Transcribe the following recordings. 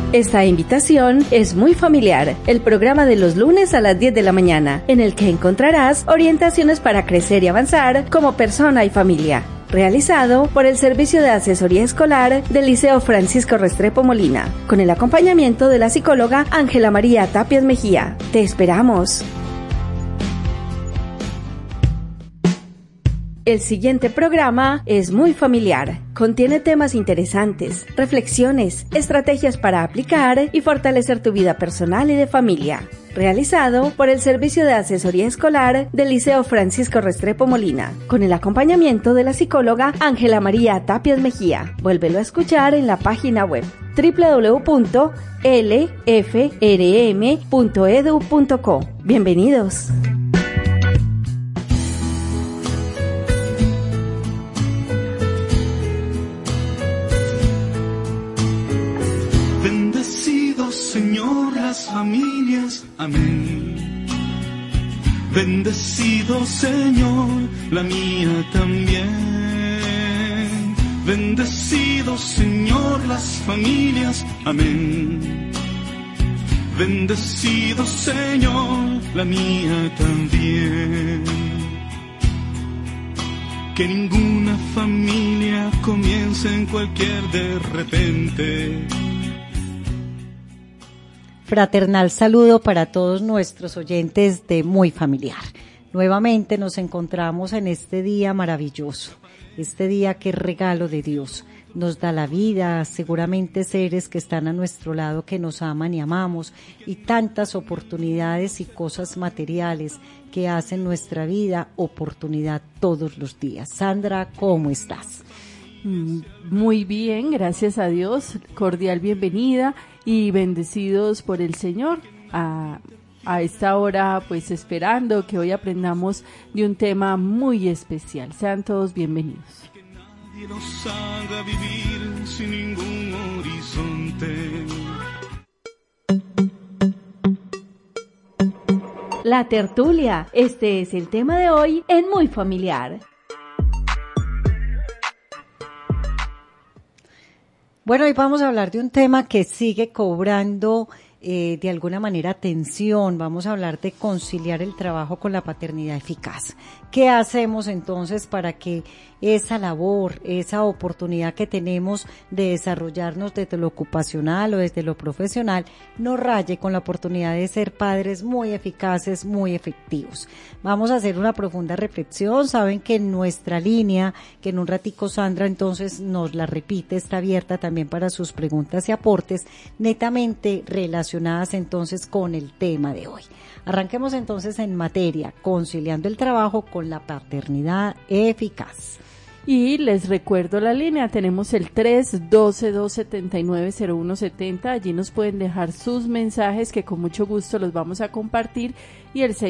Esta invitación es muy familiar, el programa de los lunes a las 10 de la mañana, en el que encontrarás orientaciones para crecer y avanzar como persona y familia. Realizado por el Servicio de Asesoría Escolar del Liceo Francisco Restrepo Molina, con el acompañamiento de la psicóloga Ángela María Tapias Mejía. ¡Te esperamos! El siguiente programa es muy familiar. Contiene temas interesantes, reflexiones, estrategias para aplicar y fortalecer tu vida personal y de familia. Realizado por el Servicio de Asesoría Escolar del Liceo Francisco Restrepo Molina, con el acompañamiento de la psicóloga Ángela María Tapias Mejía. Vuélvelo a escuchar en la página web www.lfrm.edu.co. Bienvenidos. Señor, las familias, amén. Bendecido, Señor, la mía también. Bendecido, Señor, las familias, amén. Bendecido, Señor, la mía también. Que ninguna familia comience en cualquier de repente. Fraternal saludo para todos nuestros oyentes de Muy Familiar. Nuevamente nos encontramos en este día maravilloso, este día que es regalo de Dios. Nos da la vida, seguramente seres que están a nuestro lado, que nos aman y amamos, y tantas oportunidades y cosas materiales que hacen nuestra vida oportunidad todos los días. Sandra, ¿cómo estás? Muy bien, gracias a Dios, cordial bienvenida y bendecidos por el Señor. A esta hora, pues esperando que hoy aprendamos de un tema muy especial. Sean todos bienvenidos. Que nadie nos haga vivir sin ningún horizonte. La tertulia, este es el tema de hoy en Muy Familiar. Bueno, hoy vamos a hablar de un tema que sigue cobrando de alguna manera atención. Vamos a hablar de conciliar el trabajo con la paternidad eficaz. ¿Qué hacemos entonces para que esa labor, esa oportunidad que tenemos de desarrollarnos desde lo ocupacional o desde lo profesional, no raye con la oportunidad de ser padres muy eficaces, muy efectivos? Vamos a hacer una profunda reflexión. Saben que en nuestra línea, que en un ratico Sandra entonces nos la repite, está abierta también para sus preguntas y aportes, netamente relacionadas entonces con el tema de hoy. Arranquemos entonces en materia, conciliando el trabajo con la paternidad eficaz. Y les recuerdo la línea, tenemos el 312-279-0170, allí nos pueden dejar sus mensajes que con mucho gusto los vamos a compartir, y el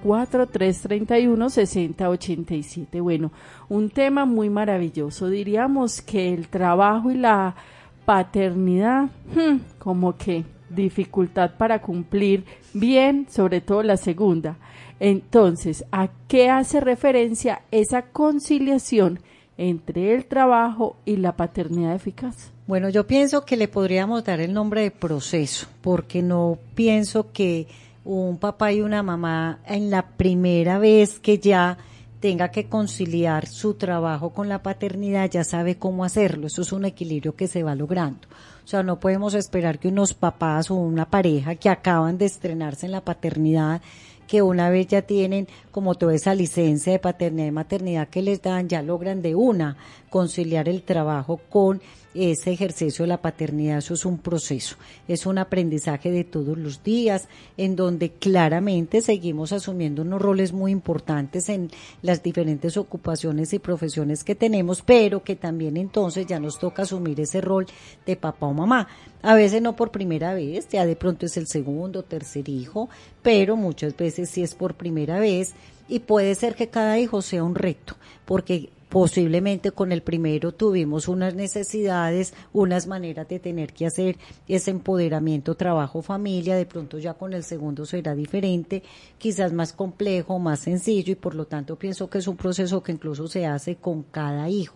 604-331-6087. Bueno, un tema muy maravilloso, diríamos que el trabajo y la paternidad, como que dificultad para cumplir bien, sobre todo la segunda. Entonces, ¿a qué hace referencia esa conciliación entre el trabajo y la paternidad eficaz? Bueno, yo pienso que le podríamos dar el nombre de proceso, porque no pienso que un papá y una mamá en la primera vez que ya tenga que conciliar su trabajo con la paternidad ya sabe cómo hacerlo. Eso es un equilibrio que se va logrando. O sea, no podemos esperar que unos papás o una pareja que acaban de estrenarse en la paternidad, que una vez ya tienen como toda esa licencia de paternidad y maternidad que les dan, ya logran de una conciliar el trabajo con ese ejercicio de la paternidad. Eso es un proceso, es un aprendizaje de todos los días, en donde claramente seguimos asumiendo unos roles muy importantes en las diferentes ocupaciones y profesiones que tenemos, pero que también entonces ya nos toca asumir ese rol de papá o mamá. A veces no por primera vez, ya de pronto es el segundo, tercer hijo, pero muchas veces sí es por primera vez, y puede ser que cada hijo sea un reto, porque posiblemente con el primero tuvimos unas necesidades, unas maneras de tener que hacer ese empoderamiento, trabajo, familia. De pronto ya con el segundo será diferente, quizás más complejo, más sencillo, y por lo tanto pienso que es un proceso que incluso se hace con cada hijo.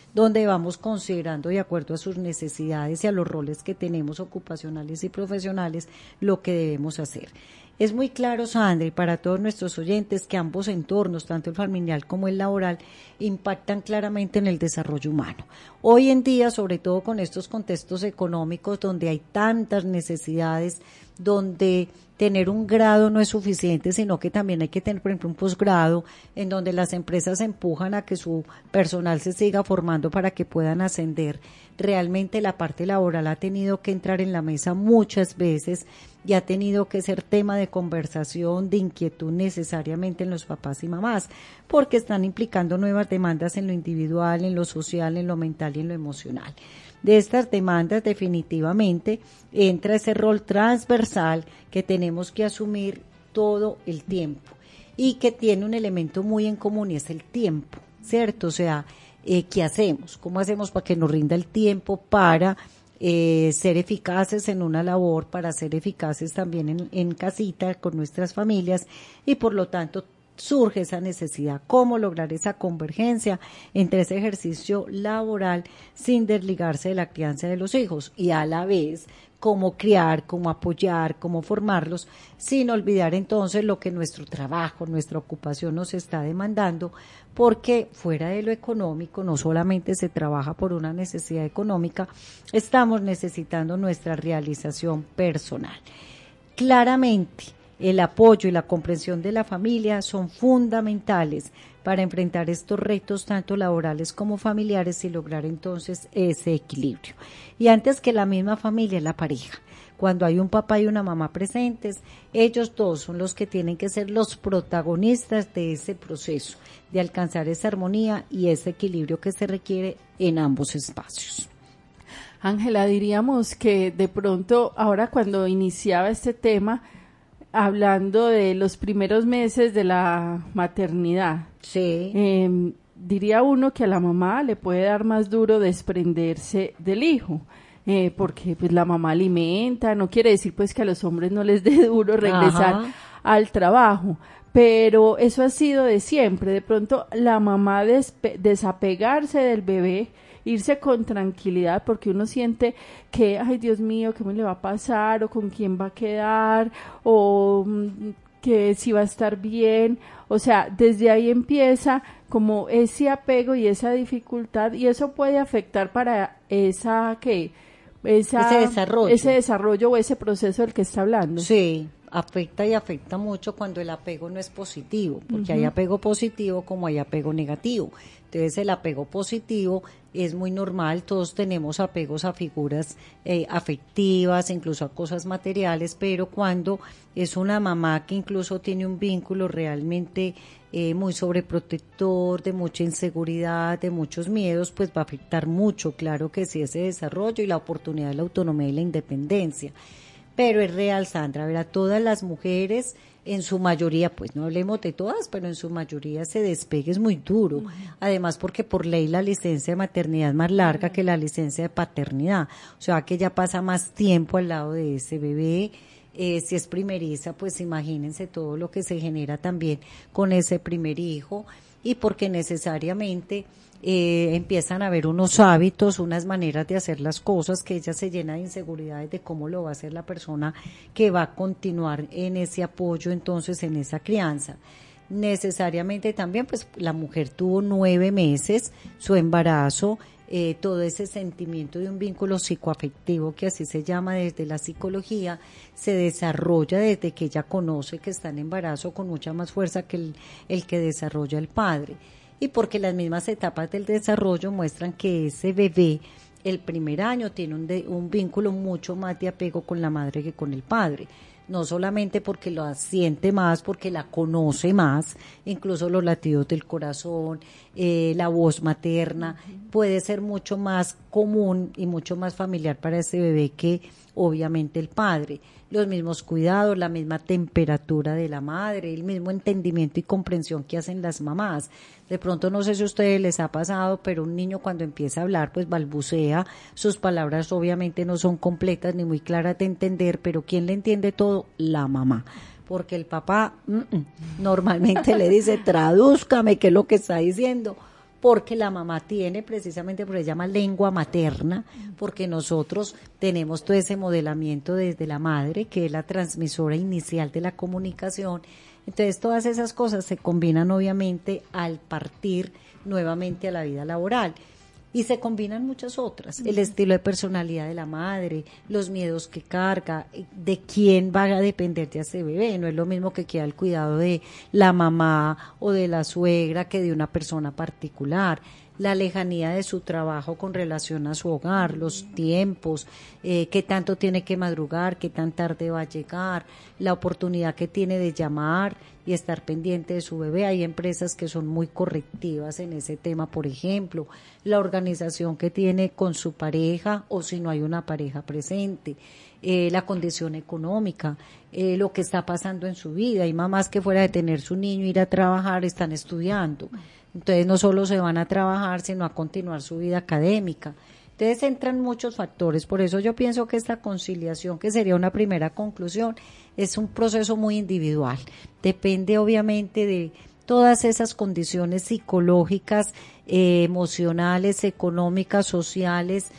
donde vamos considerando de acuerdo a sus necesidades y a los roles que tenemos ocupacionales y profesionales lo que debemos hacer. Es muy claro, Sandra, y para todos nuestros oyentes, que ambos entornos, tanto el familiar como el laboral, impactan claramente en el desarrollo humano. Hoy en día, sobre todo con estos contextos económicos donde hay tantas necesidades, donde tener un grado no es suficiente, sino que también hay que tener, por ejemplo, un posgrado, en donde las empresas empujan a que su personal se siga formando para que puedan ascender. Realmente la parte laboral ha tenido que entrar en la mesa muchas veces y ha tenido que ser tema de conversación, de inquietud necesariamente en los papás y mamás, porque están implicando nuevas demandas en lo individual, en lo social, en lo mental y en lo emocional. De estas demandas definitivamente entra ese rol transversal que tenemos que asumir todo el tiempo y que tiene un elemento muy en común y es el tiempo, ¿cierto? O sea, ¿qué hacemos? ¿Cómo hacemos para que nos rinda el tiempo para ser eficaces en una labor, para ser eficaces también en casita con nuestras familias y por lo tanto surge esa necesidad, cómo lograr esa convergencia entre ese ejercicio laboral sin desligarse de la crianza de los hijos y a la vez cómo criar, cómo apoyar, cómo formarlos, sin olvidar entonces lo que nuestro trabajo, nuestra ocupación nos está demandando, porque fuera de lo económico no solamente se trabaja por una necesidad económica, estamos necesitando nuestra realización personal. Claramente, el apoyo y la comprensión de la familia son fundamentales para enfrentar estos retos tanto laborales como familiares y lograr entonces ese equilibrio. Y antes que la misma familia, la pareja. Cuando hay un papá y una mamá presentes, ellos dos son los que tienen que ser los protagonistas de ese proceso, de alcanzar esa armonía y ese equilibrio que se requiere en ambos espacios. Ángela, diríamos que de pronto, ahora cuando iniciaba este tema, hablando de los primeros meses de la maternidad, sí. Diría uno que a la mamá le puede dar más duro desprenderse del hijo, porque pues la mamá alimenta, no quiere decir pues que a los hombres no les dé duro regresar al trabajo, pero eso ha sido de siempre. De pronto la mamá desapegarse del bebé, irse con tranquilidad, porque uno siente que, ay Dios mío, ¿qué me le va a pasar? O con quién va a quedar, o que si va a estar bien. O sea, desde ahí empieza como ese apego y esa dificultad, y eso puede afectar para ese desarrollo o ese proceso del que está hablando. Sí, afecta y afecta mucho cuando el apego no es positivo, porque hay apego positivo como hay apego negativo. Entonces el apego positivo es muy normal, todos tenemos apegos a figuras afectivas, incluso a cosas materiales, pero cuando es una mamá que incluso tiene un vínculo realmente muy sobreprotector, de mucha inseguridad, de muchos miedos, pues va a afectar mucho, claro que sí, ese desarrollo y la oportunidad de la autonomía y la independencia. Pero es real, Sandra, ver a todas las mujeres, en su mayoría, pues no hablemos de todas, pero en su mayoría ese despegue es muy duro. Además, porque por ley la licencia de maternidad es más larga que la licencia de paternidad. O sea, que ella pasa más tiempo al lado de ese bebé. Si es primeriza, pues imagínense todo lo que se genera también con ese primer hijo. Y porque necesariamente empiezan a haber unos hábitos, unas maneras de hacer las cosas que ella se llena de inseguridades de cómo lo va a hacer la persona que va a continuar en ese apoyo, entonces en esa crianza. Necesariamente también pues la mujer tuvo 9 meses su embarazo, todo ese sentimiento de un vínculo psicoafectivo, que así se llama desde la psicología, se desarrolla desde que ella conoce que está en embarazo con mucha más fuerza que el que desarrolla el padre. Y porque las mismas etapas del desarrollo muestran que ese bebé, el primer año, tiene un vínculo mucho más de apego con la madre que con el padre. No solamente porque lo siente más, porque la conoce más, incluso los latidos del corazón, la voz materna, puede ser mucho más común y mucho más familiar para ese bebé que obviamente el padre. Los mismos cuidados, la misma temperatura de la madre, el mismo entendimiento y comprensión que hacen las mamás. De pronto no sé si a ustedes les ha pasado, pero un niño cuando empieza a hablar pues balbucea, sus palabras obviamente no son completas ni muy claras de entender, pero ¿quién le entiende todo? La mamá. Porque el papá normalmente le dice, tradúzcame qué es lo que está diciendo, porque la mamá tiene, precisamente por eso se llama lengua materna, porque nosotros tenemos todo ese modelamiento desde la madre, que es la transmisora inicial de la comunicación. Entonces todas esas cosas se combinan obviamente al partir nuevamente a la vida laboral. Y se combinan muchas otras, el estilo de personalidad de la madre, los miedos que carga, de quién va a depender de ese bebé. No es lo mismo que queda el cuidado de la mamá o de la suegra que de una persona particular. La lejanía de su trabajo con relación a su hogar, los tiempos, qué tanto tiene que madrugar, qué tan tarde va a llegar, la oportunidad que tiene de llamar y estar pendiente de su bebé. Hay empresas que son muy correctivas en ese tema, por ejemplo, la organización que tiene con su pareja o si no hay una pareja presente, la condición económica, lo que está pasando en su vida. Hay mamás que fuera de tener su niño, ir a trabajar, están estudiando. Entonces no solo se van a trabajar, sino a continuar su vida académica. Entonces entran muchos factores, por eso yo pienso que esta conciliación, que sería una primera conclusión, es un proceso muy individual. Depende obviamente de todas esas condiciones psicológicas, emocionales, económicas, sociales,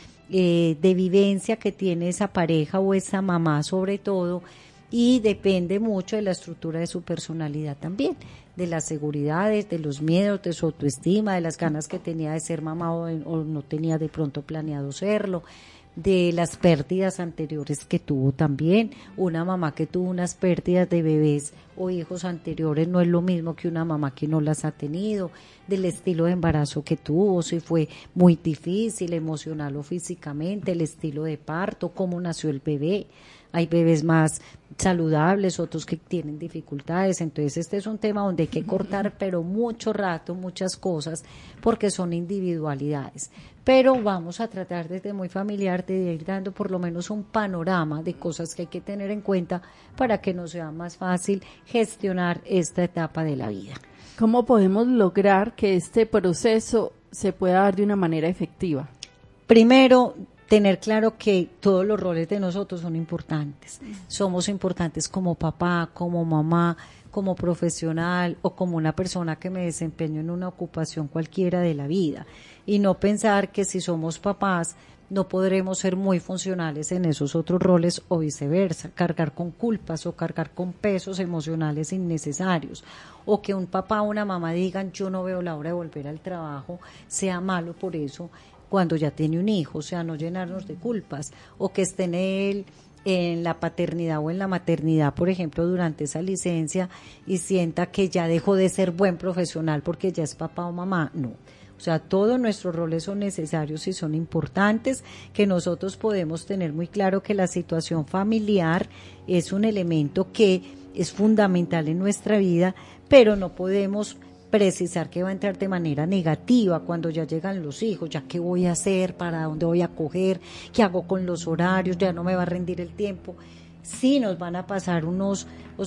de vivencia que tiene esa pareja o esa mamá sobre todo, y depende mucho de la estructura de su personalidad también, de las seguridades, de los miedos, de su autoestima, de las ganas que tenía de ser mamá o no tenía de pronto planeado serlo, de las pérdidas anteriores que tuvo también. Una mamá que tuvo unas pérdidas de bebés o hijos anteriores no es lo mismo que una mamá que no las ha tenido, del estilo de embarazo que tuvo, si fue muy difícil emocional o físicamente, el estilo de parto, cómo nació el bebé. Hay bebés más saludables, otros que tienen dificultades. Entonces este es un tema donde hay que cortar, pero mucho rato, muchas cosas, porque son individualidades. Pero vamos a tratar desde muy familiar de ir dando por lo menos un panorama de cosas que hay que tener en cuenta para que nos sea más fácil gestionar esta etapa de la vida. ¿Cómo podemos lograr que este proceso se pueda dar de una manera efectiva? Primero, tener claro que todos los roles de nosotros son importantes. Somos importantes como papá, como mamá, como profesional o como una persona que me desempeño en una ocupación cualquiera de la vida. Y no pensar que si somos papás no podremos ser muy funcionales en esos otros roles o viceversa, cargar con culpas o cargar con pesos emocionales innecesarios, o que un papá o una mamá digan yo no veo la hora de volver al trabajo, sea malo por eso cuando ya tiene un hijo, o sea, no llenarnos de culpas, o que esté en él en la paternidad o en la maternidad, por ejemplo, durante esa licencia y sienta que ya dejó de ser buen profesional porque ya es papá o mamá, no. O sea, todos nuestros roles son necesarios y son importantes, que nosotros podemos tener muy claro que la situación familiar es un elemento que es fundamental en nuestra vida, pero no podemos precisar que va a entrar de manera negativa cuando ya llegan los hijos, ya qué voy a hacer, para dónde voy a coger, qué hago con los horarios, ya no me va a rendir el tiempo. Sí nos van a pasar unos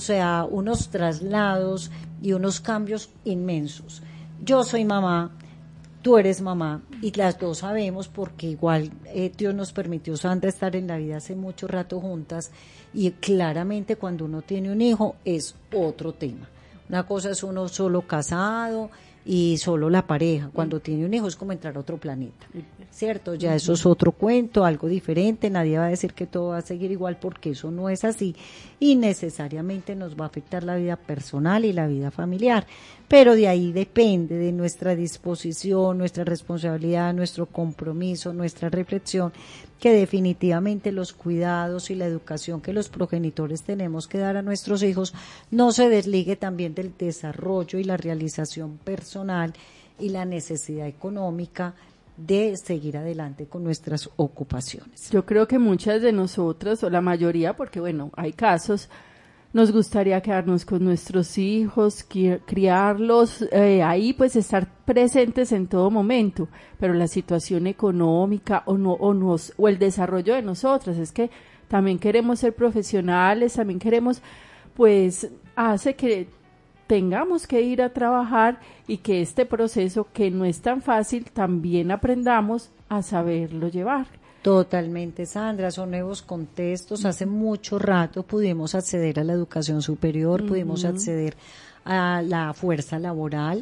traslados y unos cambios inmensos. Yo soy mamá, tú eres mamá y las dos sabemos porque igual Dios nos permitió, Sandra, estar en la vida hace mucho rato juntas y claramente cuando uno tiene un hijo es otro tema. Una cosa es uno solo casado y solo la pareja. Cuando tiene un hijo es como entrar a otro planeta, ¿cierto? Ya eso es otro cuento, algo diferente. Nadie va a decir que todo va a seguir igual porque eso no es así y necesariamente nos va a afectar la vida personal y la vida familiar. Pero de ahí depende de nuestra disposición, nuestra responsabilidad, nuestro compromiso, nuestra reflexión, que definitivamente los cuidados y la educación que los progenitores tenemos que dar a nuestros hijos no se desligue también del desarrollo y la realización personal y la necesidad económica de seguir adelante con nuestras ocupaciones. Yo creo que muchas de nosotras, o la mayoría, porque bueno, hay casos, nos gustaría quedarnos con nuestros hijos, criarlos, ahí pues estar presentes en todo momento, pero la situación económica o el desarrollo de nosotras, es que también queremos ser profesionales, también queremos, pues hace que tengamos que ir a trabajar y que este proceso que no es tan fácil también aprendamos a saberlo llevar. Totalmente, Sandra, son nuevos contextos. Hace mucho rato pudimos acceder a la educación superior, pudimos acceder a la fuerza laboral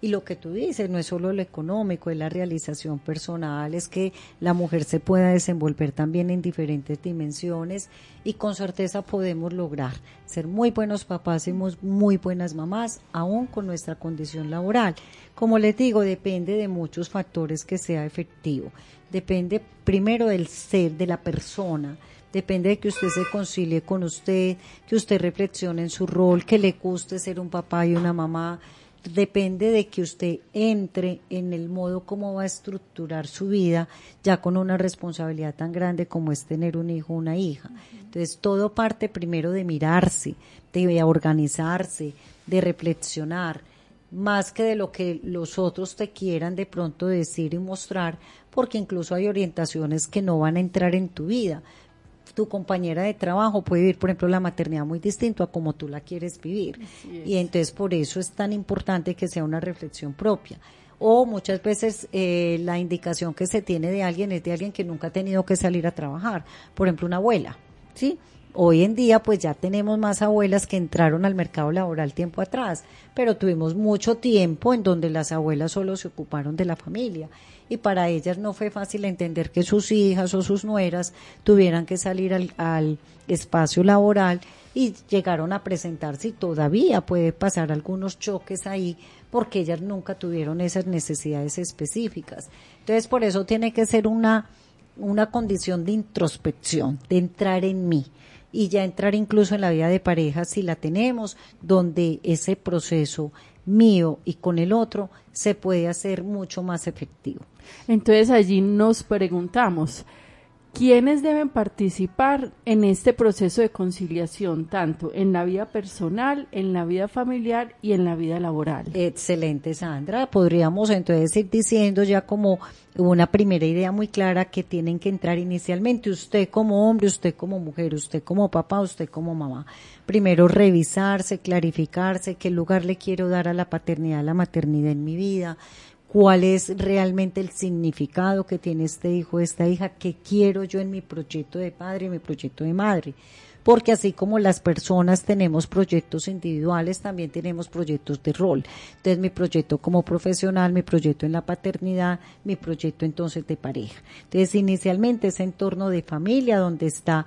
Y lo que tú dices no es solo lo económico, es la realización personal, es que la mujer se pueda desenvolver también en diferentes dimensiones y con certeza podemos lograr ser muy buenos papás y muy buenas mamás, aún con nuestra condición laboral. Como les digo, depende de muchos factores que sea efectivo. Depende primero del ser, de la persona. Depende de que usted se concilie con usted, que usted reflexione en su rol, que le guste ser un papá y una mamá. Depende de que usted entre en el modo como va a estructurar su vida, ya con una responsabilidad tan grande como es tener un hijo o una hija. Entonces, todo parte primero de mirarse, de organizarse, de reflexionar, más que de lo que los otros te quieran de pronto decir y mostrar, porque incluso hay orientaciones que no van a entrar en tu vida. Tu compañera de trabajo puede vivir, por ejemplo, la maternidad muy distinto a como tú la quieres vivir. Y entonces por eso es tan importante que sea una reflexión propia. O muchas veces la indicación que se tiene de alguien es de alguien que nunca ha tenido que salir a trabajar. Por ejemplo, una abuela, ¿sí? Hoy en día pues ya tenemos más abuelas que entraron al mercado laboral tiempo atrás, pero tuvimos mucho tiempo en donde las abuelas solo se ocuparon de la familia y para ellas no fue fácil entender que sus hijas o sus nueras tuvieran que salir al espacio laboral y llegaron a presentarse y todavía puede pasar algunos choques ahí porque ellas nunca tuvieron esas necesidades específicas. Entonces por eso tiene que ser una condición de introspección, de entrar en mí. Y ya entrar incluso en la vida de pareja si la tenemos, donde ese proceso mío y con el otro se puede hacer mucho más efectivo. Entonces allí nos preguntamos, ¿quiénes deben participar en este proceso de conciliación, tanto en la vida personal, en la vida familiar y en la vida laboral? Excelente, Sandra. Podríamos entonces ir diciendo ya como una primera idea muy clara que tienen que entrar inicialmente usted como hombre, usted como mujer, usted como papá, usted como mamá. Primero revisarse, clarificarse qué lugar le quiero dar a la paternidad, a la maternidad en mi vida, cuál es realmente el significado que tiene este hijo, esta hija, qué quiero yo en mi proyecto de padre y mi proyecto de madre. Porque así como las personas tenemos proyectos individuales, también tenemos proyectos de rol. Entonces mi proyecto como profesional, mi proyecto en la paternidad, mi proyecto entonces de pareja. Entonces inicialmente ese entorno de familia donde está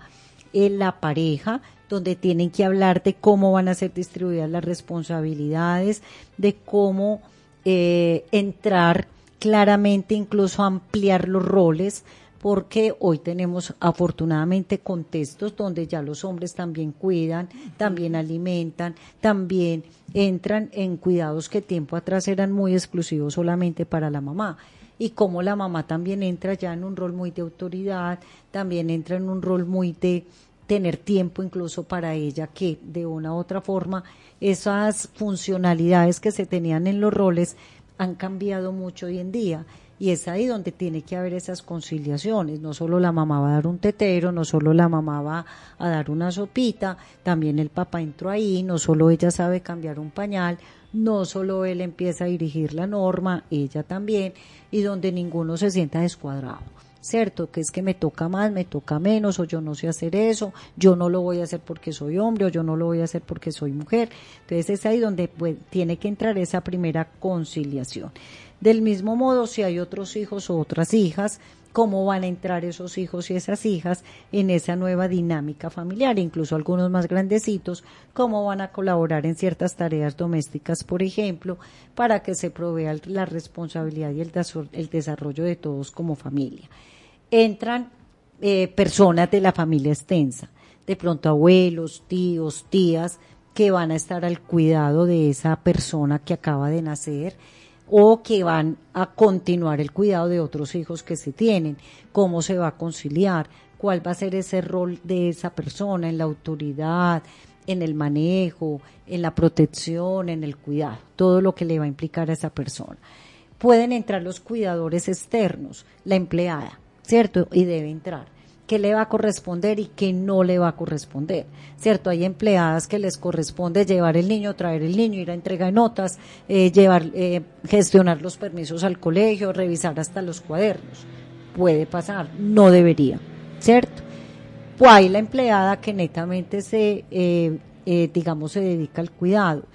la pareja, donde tienen que hablar de cómo van a ser distribuidas las responsabilidades, de cómo entrar claramente, incluso ampliar los roles, porque hoy tenemos afortunadamente contextos donde ya los hombres también cuidan, también alimentan, también entran en cuidados que tiempo atrás eran muy exclusivos solamente para la mamá. Y como la mamá también entra ya en un rol muy de autoridad, también entra en un rol muy de tener tiempo incluso para ella, que de una u otra forma esas funcionalidades que se tenían en los roles han cambiado mucho hoy en día. Y es ahí donde tiene que haber esas conciliaciones. No solo la mamá va a dar un tetero, no solo la mamá va a dar una sopita, también el papá entró ahí, no solo ella sabe cambiar un pañal, no solo él empieza a dirigir la norma, ella también, y donde ninguno se sienta descuadrado. ¿Cierto? Que es que me toca más, me toca menos, o yo no sé hacer eso, yo no lo voy a hacer porque soy hombre, o yo no lo voy a hacer porque soy mujer. Entonces es ahí donde pues, tiene que entrar esa primera conciliación. Del mismo modo, si hay otros hijos o otras hijas, ¿cómo van a entrar esos hijos y esas hijas en esa nueva dinámica familiar? Incluso algunos más grandecitos, ¿cómo van a colaborar en ciertas tareas domésticas, por ejemplo, para que se provea la responsabilidad y el desarrollo de todos como familia? Entran personas de la familia extensa, de pronto abuelos, tíos, tías, que van a estar al cuidado de esa persona que acaba de nacer, o que van a continuar el cuidado de otros hijos que se tienen. ¿Cómo se va a conciliar? ¿Cuál va a ser ese rol de esa persona en la autoridad, en el manejo, en la protección, en el cuidado? Todo lo que le va a implicar a esa persona. Pueden entrar los cuidadores externos, la empleada, ¿cierto? Y debe entrar. ¿Qué le va a corresponder y qué no le va a corresponder? ¿Cierto? Hay empleadas que les corresponde llevar el niño, traer el niño, ir a entrega de notas, gestionar los permisos al colegio, revisar hasta los cuadernos. Puede pasar, no debería, ¿cierto? Pues hay la empleada que netamente se dedica al cuidado.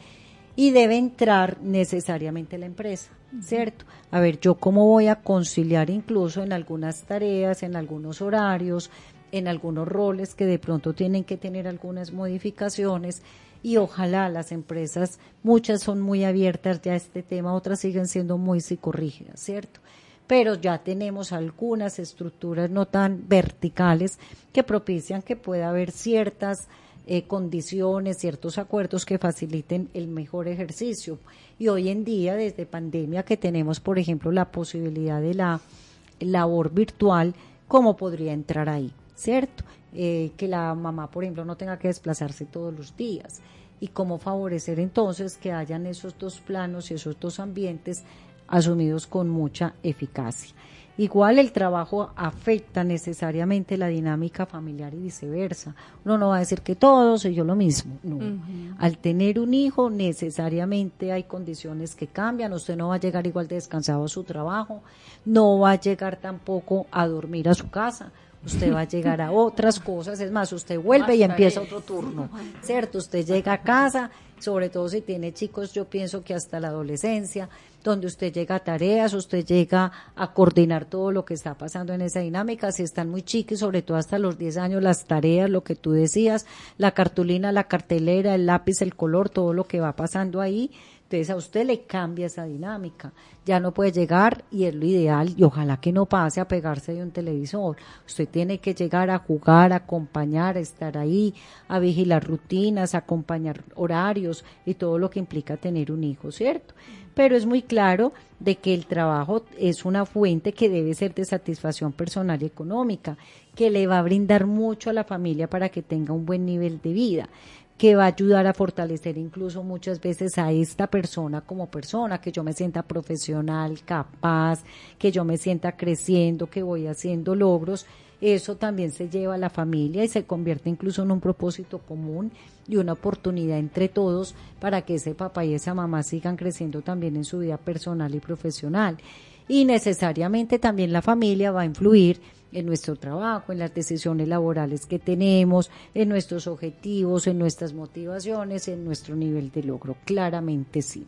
y debe entrar necesariamente la empresa, ¿cierto? A ver, yo cómo voy a conciliar incluso en algunas tareas, en algunos horarios, en algunos roles que de pronto tienen que tener algunas modificaciones, y ojalá las empresas, muchas son muy abiertas ya a este tema, otras siguen siendo muy psicorrígidas, ¿cierto? Pero ya tenemos algunas estructuras no tan verticales que propician que pueda haber ciertas condiciones, ciertos acuerdos que faciliten el mejor ejercicio. Y hoy en día, desde pandemia, que tenemos, por ejemplo, la posibilidad de la labor virtual, ¿cómo podría entrar ahí? ¿Cierto? Que la mamá, por ejemplo, no tenga que desplazarse todos los días. Y cómo favorecer entonces que hayan esos dos planos y esos dos ambientes asumidos con mucha eficacia. Igual el trabajo afecta necesariamente la dinámica familiar y viceversa. Uno no va a decir que todos soy yo lo mismo, no. Al tener un hijo necesariamente hay condiciones que cambian, usted no va a llegar igual de descansado a su trabajo, no va a llegar tampoco a dormir a su casa, usted va a llegar a otras cosas, es más, usted vuelve y empieza otro turno, ¿cierto? Usted llega a casa, sobre todo si tiene chicos, yo pienso que hasta la adolescencia, donde usted llega a tareas, usted llega a coordinar todo lo que está pasando en esa dinámica, si están muy chiquos, sobre todo hasta los 10 años, las tareas, lo que tú decías, la cartulina, la cartelera, el lápiz, el color, todo lo que va pasando ahí. Entonces a usted le cambia esa dinámica, ya no puede llegar, y es lo ideal, y ojalá que no pase a pegarse de un televisor. Usted tiene que llegar a jugar, a acompañar, a estar ahí, a vigilar rutinas, a acompañar horarios y todo lo que implica tener un hijo, ¿cierto? Pero es muy claro de que el trabajo es una fuente que debe ser de satisfacción personal y económica, que le va a brindar mucho a la familia para que tenga un buen nivel de vida, que va a ayudar a fortalecer incluso muchas veces a esta persona como persona, que yo me sienta profesional, capaz, que yo me sienta creciendo, que voy haciendo logros. Eso también se lleva a la familia y se convierte incluso en un propósito común y una oportunidad entre todos para que ese papá y esa mamá sigan creciendo también en su vida personal y profesional. Y necesariamente también la familia va a influir en nuestro trabajo, en las decisiones laborales que tenemos, en nuestros objetivos, en nuestras motivaciones, en nuestro nivel de logro. Claramente sí.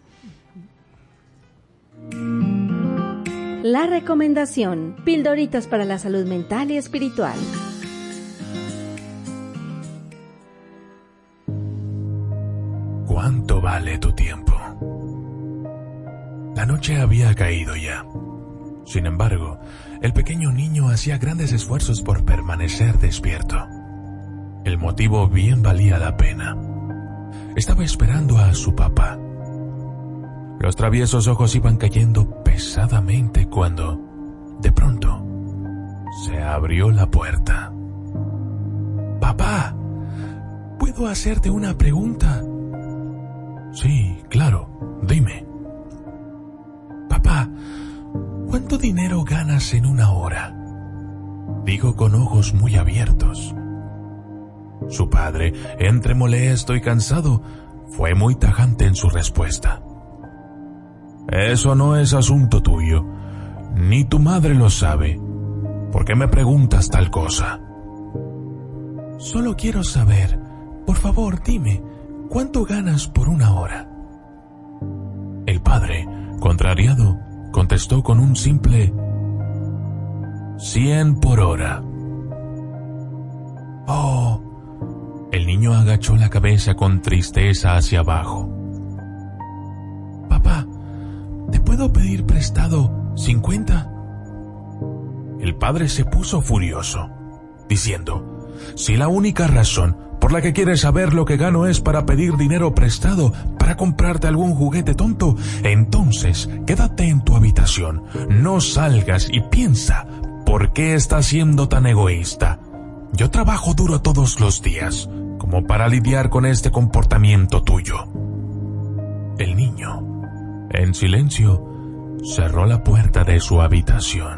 La recomendación, pildoritas para la salud mental y espiritual. ¿Cuánto vale tu tiempo? La noche había caído ya. Sin embargo, el pequeño niño hacía grandes esfuerzos por permanecer despierto. El motivo bien valía la pena. Estaba esperando a su papá. Los traviesos ojos iban cayendo pesadamente cuando, de pronto, se abrió la puerta. «Papá, ¿puedo hacerte una pregunta?» «Sí, claro, dime». «Papá, ¿cuánto dinero ganas en una hora?», dijo con ojos muy abiertos. Su padre, entre molesto y cansado, fue muy tajante en su respuesta. «Eso no es asunto tuyo, ni tu madre lo sabe. ¿Por qué me preguntas tal cosa?» «Solo quiero saber, por favor, dime, ¿cuánto ganas por una hora?». El padre, contrariado, contestó con un simple 100 por hora. «Oh». El niño agachó la cabeza con tristeza hacia abajo. «Papá, ¿te puedo pedir prestado 50? El padre se puso furioso, diciendo: «Si la única razón por la que quieres saber lo que gano es para pedir dinero prestado para comprarte algún juguete tonto, entonces quédate en tu habitación, no salgas y piensa por qué estás siendo tan egoísta. Yo trabajo duro todos los días, como para lidiar con este comportamiento tuyo». El niño, en silencio, cerró la puerta de su habitación.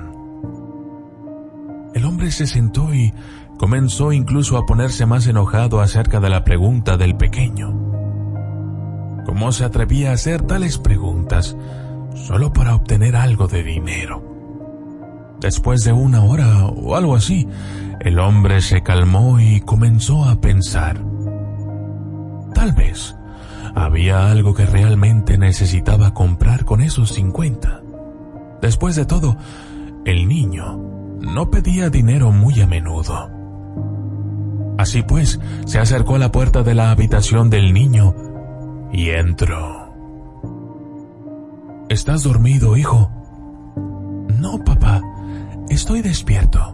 El hombre se sentó y comenzó incluso a ponerse más enojado acerca de la pregunta del pequeño. ¿Cómo se atrevía a hacer tales preguntas solo para obtener algo de dinero? Después de una hora o algo así, el hombre se calmó y comenzó a pensar. Tal vez había algo que realmente necesitaba comprar con esos 50. Después de todo, el niño no pedía dinero muy a menudo. Así pues, se acercó a la puerta de la habitación del niño y entró. ¿Estás dormido, hijo? No, papá, estoy despierto.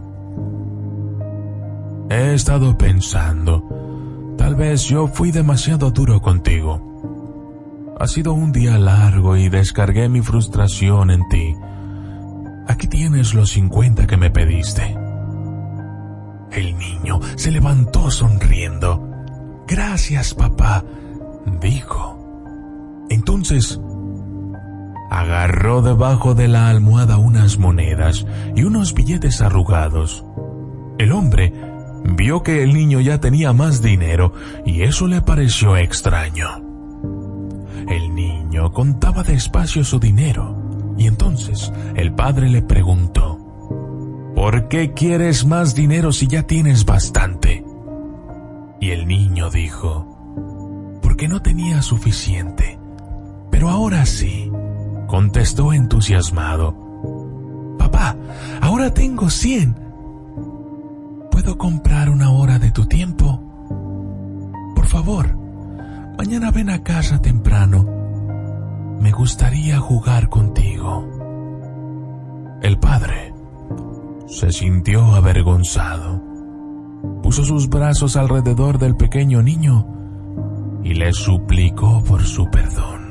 He estado pensando, tal vez yo fui demasiado duro contigo. Ha sido un día largo y descargué mi frustración en ti. Aquí tienes los 50 que me pediste. El niño se levantó sonriendo. Gracias, papá, dijo. Entonces, agarró debajo de la almohada unas monedas y unos billetes arrugados. El hombre vio que el niño ya tenía más dinero y eso le pareció extraño. El niño contaba despacio su dinero y entonces el padre le preguntó: ¿por qué quieres más dinero si ya tienes bastante? Y el niño dijo: porque no tenía suficiente, pero ahora sí, contestó entusiasmado. Papá, ahora tengo 100. ¿Puedo comprar una hora de tu tiempo? Por favor, mañana ven a casa temprano. Me gustaría jugar contigo. El padre se sintió avergonzado. Puso sus brazos alrededor del pequeño niño y le suplicó por su perdón.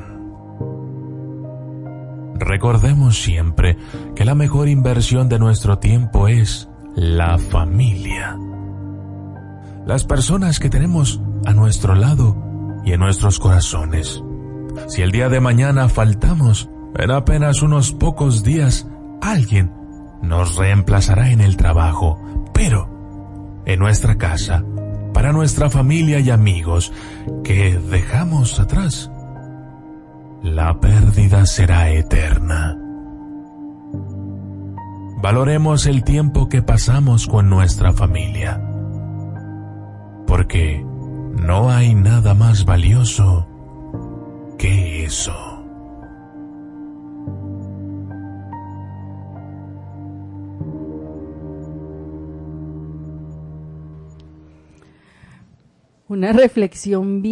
Recordemos siempre que la mejor inversión de nuestro tiempo es la familia. Las personas que tenemos a nuestro lado y en nuestros corazones. Si el día de mañana faltamos, en apenas unos pocos días, alguien nos reemplazará en el trabajo, pero en nuestra casa, para nuestra familia y amigos que dejamos atrás, la pérdida será eterna. Valoremos el tiempo que pasamos con nuestra familia, porque no hay nada más valioso que eso. Una reflexión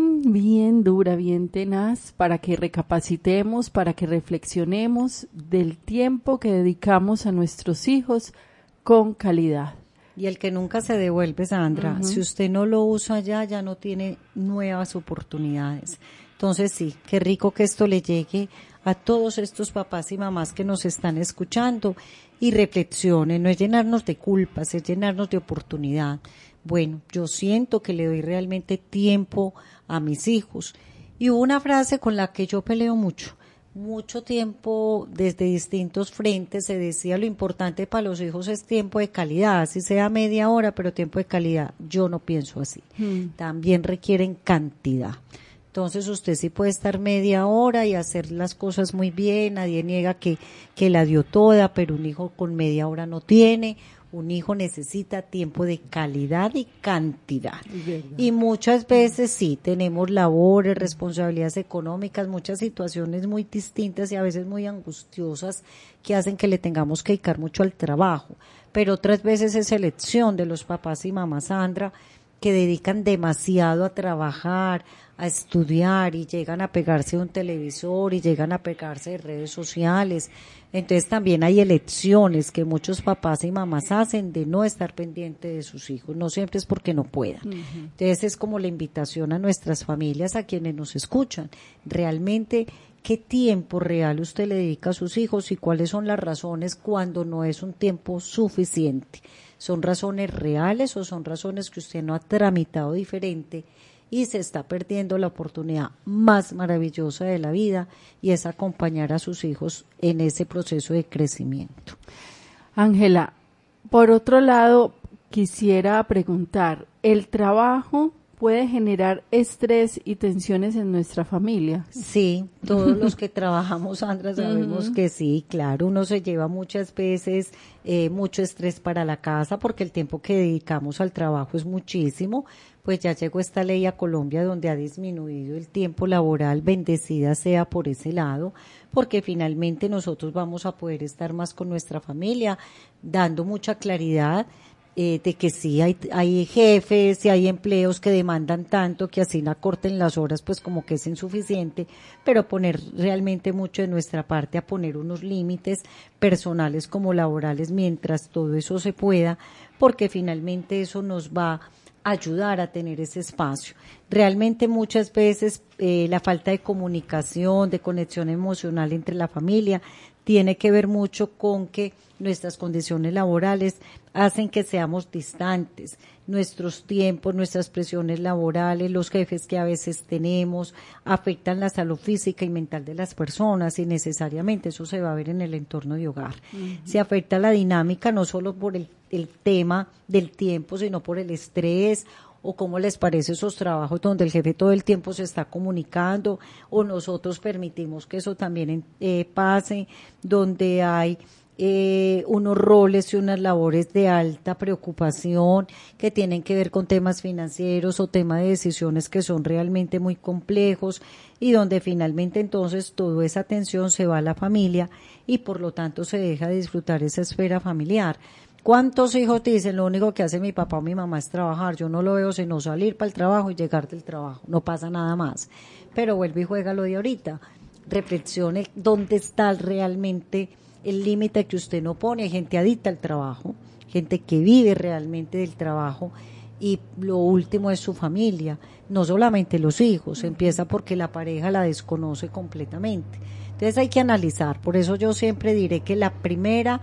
bien dura, bien tenaz, para que recapacitemos, para que reflexionemos del tiempo que dedicamos a nuestros hijos con calidad. Y el que nunca se devuelve, Sandra, si usted no lo usa ya no tiene nuevas oportunidades. Entonces sí, qué rico que esto le llegue a todos estos papás y mamás que nos están escuchando y reflexionen, no es llenarnos de culpas, es llenarnos de oportunidad. Bueno, yo siento que le doy realmente tiempo a mis hijos. Y hubo una frase con la que yo peleo mucho tiempo desde distintos frentes se decía: lo importante para los hijos es tiempo de calidad, así sea media hora, pero tiempo de calidad. Yo no pienso así. También requieren cantidad. Entonces usted sí puede estar media hora y hacer las cosas muy bien, nadie niega que la dio toda, pero un hijo con media hora no tiene. Un hijo necesita tiempo de calidad y cantidad. Y muchas veces sí, tenemos labores, responsabilidades económicas, muchas situaciones muy distintas y a veces muy angustiosas que hacen que le tengamos que dedicar mucho al trabajo. Pero otras veces es elección de los papás y mamás, Sandra, que dedican demasiado a trabajar, a estudiar y llegan a pegarse de un televisor y llegan a pegarse de redes sociales. Entonces también hay elecciones que muchos papás y mamás hacen de no estar pendiente de sus hijos, no siempre es porque no puedan. Entonces es como la invitación a nuestras familias, a quienes nos escuchan, realmente qué tiempo real usted le dedica a sus hijos y cuáles son las razones cuando no es un tiempo suficiente. ¿Son razones reales o son razones que usted no ha tramitado diferente y se está perdiendo la oportunidad más maravillosa de la vida, y es acompañar a sus hijos en ese proceso de crecimiento? Ángela, por otro lado, quisiera preguntar, ¿el trabajo puede generar estrés y tensiones en nuestra familia. Sí, todos los que trabajamos, Sandra, sabemos que sí, claro, uno se lleva muchas veces mucho estrés para la casa porque el tiempo que dedicamos al trabajo es muchísimo. Pues ya llegó esta ley a Colombia donde ha disminuido el tiempo laboral, bendecida sea por ese lado, porque finalmente nosotros vamos a poder estar más con nuestra familia, dando mucha claridad de que sí hay jefes y hay empleos que demandan tanto que así no acorten las horas, pues como que es insuficiente, pero poner realmente mucho de nuestra parte a poner unos límites personales como laborales mientras todo eso se pueda, porque finalmente eso nos va ayudar a tener ese espacio. Realmente muchas veces la falta de comunicación, de conexión emocional entre la familia tiene que ver mucho con que nuestras condiciones laborales hacen que seamos distantes, nuestros tiempos, nuestras presiones laborales, los jefes que a veces tenemos, afectan la salud física y mental de las personas y necesariamente eso se va a ver en el entorno de hogar. Se afecta la dinámica no solo por el tema del tiempo, sino por el estrés o cómo les parece esos trabajos donde el jefe todo el tiempo se está comunicando o nosotros permitimos que eso también pase, donde hay unos roles y unas labores de alta preocupación que tienen que ver con temas financieros o temas de decisiones que son realmente muy complejos y donde finalmente entonces toda esa atención se va a la familia y por lo tanto se deja de disfrutar esa esfera familiar. ¿Cuántos hijos te dicen lo único que hace mi papá o mi mamá es trabajar? Yo no lo veo sino salir para el trabajo y llegar del trabajo. No pasa nada más. Pero vuelve y juega lo de ahorita. Reflexione dónde está realmente el límite que usted no pone. Hay gente adicta al trabajo, gente que vive realmente del trabajo y lo último es su familia. No solamente los hijos, empieza porque la pareja la desconoce completamente. Entonces hay que analizar. Por eso yo siempre diré que la primera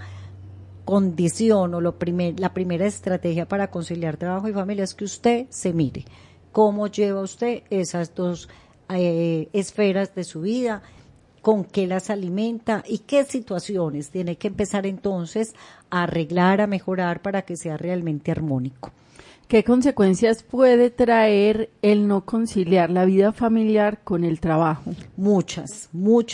condición o la primera estrategia para conciliar trabajo y familia es que usted se mire cómo lleva usted esas dos esferas de su vida, con qué las alimenta y qué situaciones tiene que empezar entonces a arreglar, a mejorar para que sea realmente armónico. ¿Qué consecuencias puede traer el no conciliar la vida familiar con el trabajo? Muchas.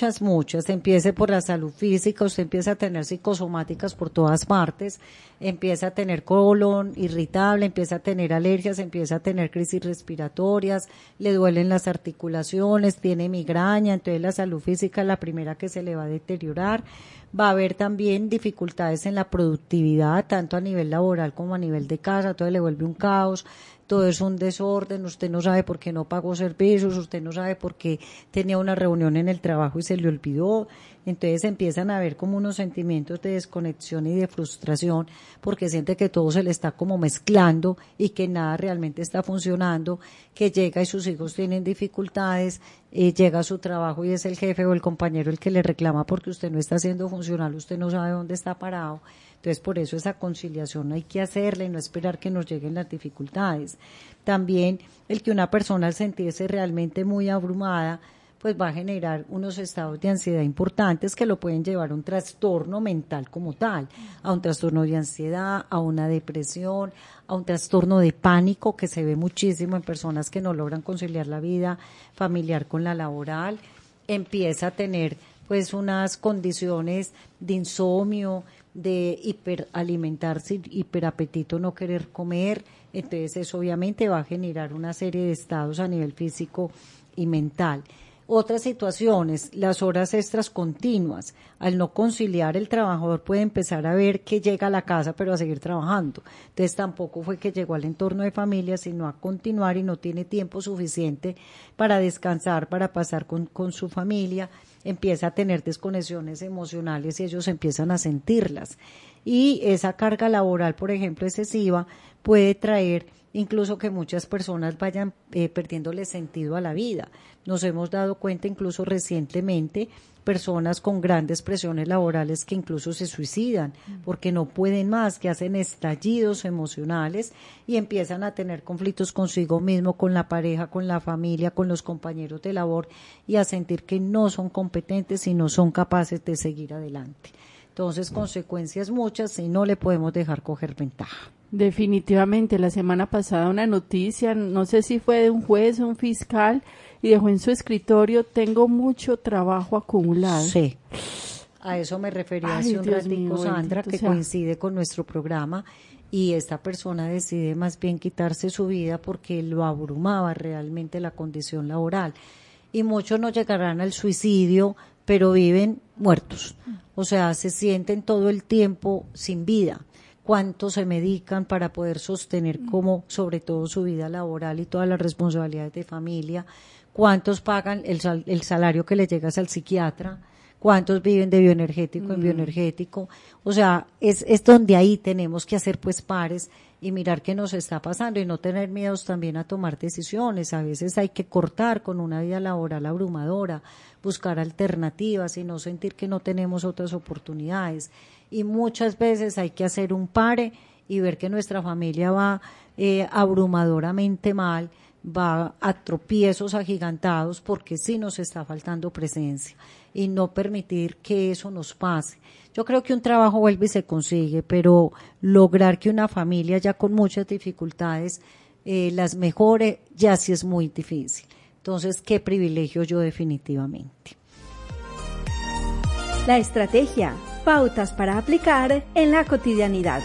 Empiece por la salud física, usted empieza a tener psicosomáticas por todas partes, empieza a tener colon irritable, empieza a tener alergias, empieza a tener crisis respiratorias, le duelen las articulaciones, tiene migraña, entonces la salud física es la primera que se le va a deteriorar. Va a haber también dificultades en la productividad, tanto a nivel laboral como a nivel de casa, todo le vuelve un caos, todo es un desorden, usted no sabe por qué no pagó servicios, usted no sabe por qué tenía una reunión en el trabajo y se le olvidó, entonces empiezan a haber como unos sentimientos de desconexión y de frustración porque siente que todo se le está como mezclando y que nada realmente está funcionando, que llega y sus hijos tienen dificultades, llega a su trabajo y es el jefe o el compañero el que le reclama porque usted no está haciendo funcional, usted no sabe dónde está parado. Entonces, por eso esa conciliación hay que hacerla y no esperar que nos lleguen las dificultades. También el que una persona al sentirse realmente muy abrumada, pues va a generar unos estados de ansiedad importantes que lo pueden llevar a un trastorno mental como tal, a un trastorno de ansiedad, a una depresión, a un trastorno de pánico que se ve muchísimo en personas que no logran conciliar la vida familiar con la laboral. Empieza a tener pues unas condiciones de insomnio, de hiperalimentarse, hiperapetito, no querer comer, entonces eso obviamente va a generar una serie de estados a nivel físico y mental. Otras situaciones, las horas extras continuas. Al no conciliar, el trabajador puede empezar a ver que llega a la casa pero a seguir trabajando. Entonces tampoco fue que llegó al entorno de familia, sino a continuar y no tiene tiempo suficiente para descansar, para pasar con su familia. Empieza a tener desconexiones emocionales y ellos empiezan a sentirlas. Y esa carga laboral, por ejemplo, excesiva, puede traer incluso que muchas personas vayan perdiéndole sentido a la vida. Nos hemos dado cuenta incluso recientemente personas con grandes presiones laborales que incluso se suicidan porque no pueden más, que hacen estallidos emocionales y empiezan a tener conflictos consigo mismo, con la pareja, con la familia, con los compañeros de labor y a sentir que no son competentes y no son capaces de seguir adelante. Entonces, consecuencias muchas y no le podemos dejar coger ventaja. Definitivamente, la semana pasada una noticia, no sé si fue de un juez o un fiscal, y dejó en su escritorio: tengo mucho trabajo acumulado. Sí, a eso me refería hace un ratico, Sandra, que coincide con nuestro programa, y esta persona decide más bien quitarse su vida porque lo abrumaba realmente la condición laboral. Y muchos no llegarán al suicidio, pero viven muertos, o sea, se sienten todo el tiempo sin vida. ¿Cuántos se medican para poder sostener como sobre todo su vida laboral y todas las responsabilidades de familia? ¿Cuántos pagan el salario que le llega al psiquiatra? ¿Cuántos viven de bioenergético en bioenergético? O sea, es donde ahí tenemos que hacer pues pares y mirar qué nos está pasando y no tener miedos también a tomar decisiones. A veces hay que cortar con una vida laboral abrumadora, buscar alternativas y no sentir que no tenemos otras oportunidades. Y muchas veces hay que hacer un pare y ver que nuestra familia va abrumadoramente mal, va a tropiezos agigantados porque sí nos está faltando presencia y no permitir que eso nos pase. Yo creo que un trabajo vuelve y se consigue, pero lograr que una familia ya con muchas dificultades las mejore ya sí es muy difícil. Entonces, qué privilegio yo definitivamente. La estrategia, pautas para aplicar en la cotidianidad.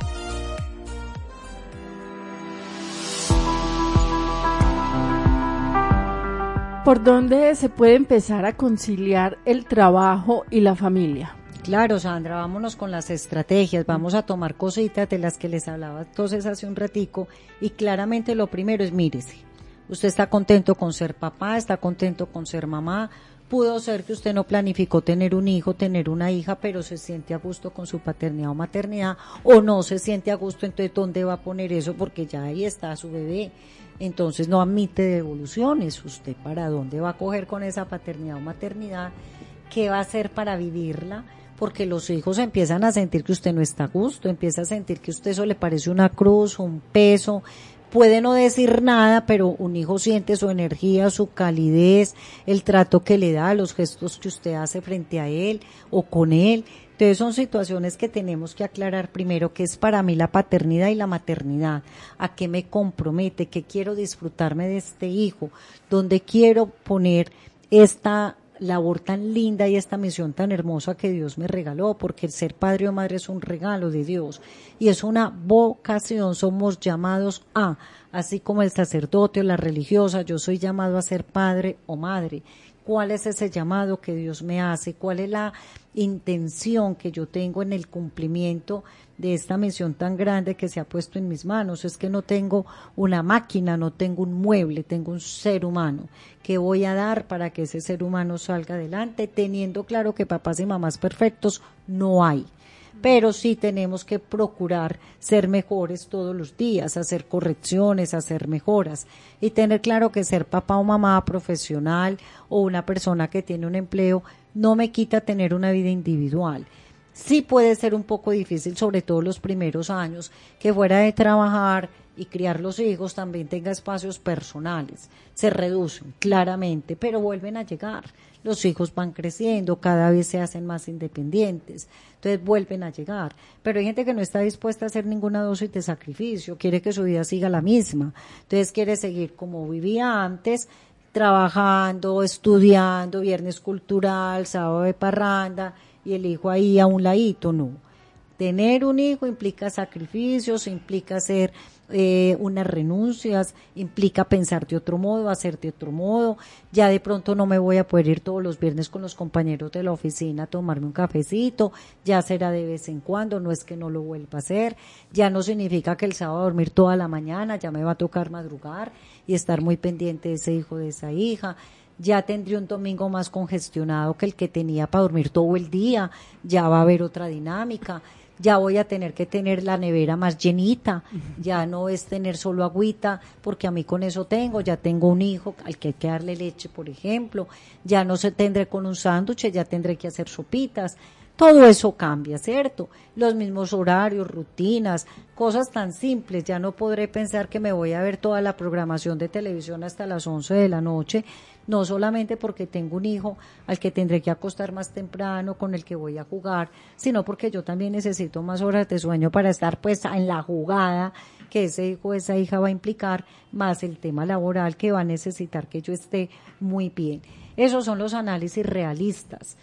¿Por dónde se puede empezar a conciliar el trabajo y la familia? Claro, Sandra, vámonos con las estrategias, vamos a tomar cositas de las que les hablaba entonces hace un ratico, y claramente lo primero es mírese. Usted está contento con ser papá, está contento con ser mamá. Pudo ser que usted no planificó tener un hijo, tener una hija, pero se siente a gusto con su paternidad o maternidad, o no se siente a gusto, entonces ¿dónde va a poner eso? Porque ya ahí está su bebé. Entonces no admite devoluciones. ¿Usted para dónde va a coger con esa paternidad o maternidad? ¿Qué va a hacer para vivirla? Porque los hijos empiezan a sentir que usted no está a gusto, empieza a sentir que usted eso le parece una cruz, un peso. Puede no decir nada, pero un hijo siente su energía, su calidez, el trato que le da, los gestos que usted hace frente a él o con él. Entonces son situaciones que tenemos que aclarar primero, qué es para mí la paternidad y la maternidad, a qué me compromete, qué quiero disfrutarme de este hijo, dónde quiero poner esta labor tan linda y esta misión tan hermosa que Dios me regaló, porque el ser padre o madre es un regalo de Dios y es una vocación, somos llamados a, así como el sacerdote o la religiosa, yo soy llamado a ser padre o madre. ¿Cuál es ese llamado que Dios me hace? ¿Cuál es la intención que yo tengo en el cumplimiento de esta misión tan grande que se ha puesto en mis manos? Es que no tengo una máquina, no tengo un mueble, tengo un ser humano. ¿Qué voy a dar para que ese ser humano salga adelante? Teniendo claro que papás y mamás perfectos no hay. Pero sí tenemos que procurar ser mejores todos los días, hacer correcciones, hacer mejoras y tener claro que ser papá o mamá profesional o una persona que tiene un empleo no me quita tener una vida individual. Sí puede ser un poco difícil, sobre todo los primeros años, que fuera de trabajar y criar los hijos también tenga espacios personales. Se reducen claramente, pero vuelven a llegar. Los hijos van creciendo, cada vez se hacen más independientes, entonces vuelven a llegar. Pero hay gente que no está dispuesta a hacer ninguna dosis de sacrificio, quiere que su vida siga la misma, entonces quiere seguir como vivía antes, trabajando, estudiando, viernes cultural, sábado de parranda, y el hijo ahí a un ladito. No. Tener un hijo implica sacrificios, implica hacer unas renuncias, implica pensar de otro modo, hacer de otro modo. Ya de pronto no me voy a poder ir todos los viernes con los compañeros de la oficina a tomarme un cafecito, ya será de vez en cuando, no es que no lo vuelva a hacer. Ya no significa que el sábado a dormir toda la mañana, ya me va a tocar madrugar y estar muy pendiente de ese hijo, de esa hija. Ya tendré un domingo más congestionado que el que tenía para dormir todo el día, ya va a haber otra dinámica, ya voy a tener que tener la nevera más llenita, ya no es tener solo agüita, porque a mí con eso tengo, ya tengo un hijo al que hay que darle leche, por ejemplo, ya no se tendré con un sándwich, ya tendré que hacer sopitas. todo eso cambia, ¿cierto? Los mismos horarios, rutinas, cosas tan simples. Ya no podré pensar que me voy a ver toda la programación de televisión hasta las 11 de la noche, no solamente porque tengo un hijo al que tendré que acostar más temprano, con el que voy a jugar, sino porque yo también necesito más horas de sueño para estar pues en la jugada que ese hijo o esa hija va a implicar, más el tema laboral que va a necesitar que yo esté muy bien. Esos son los análisis realistas.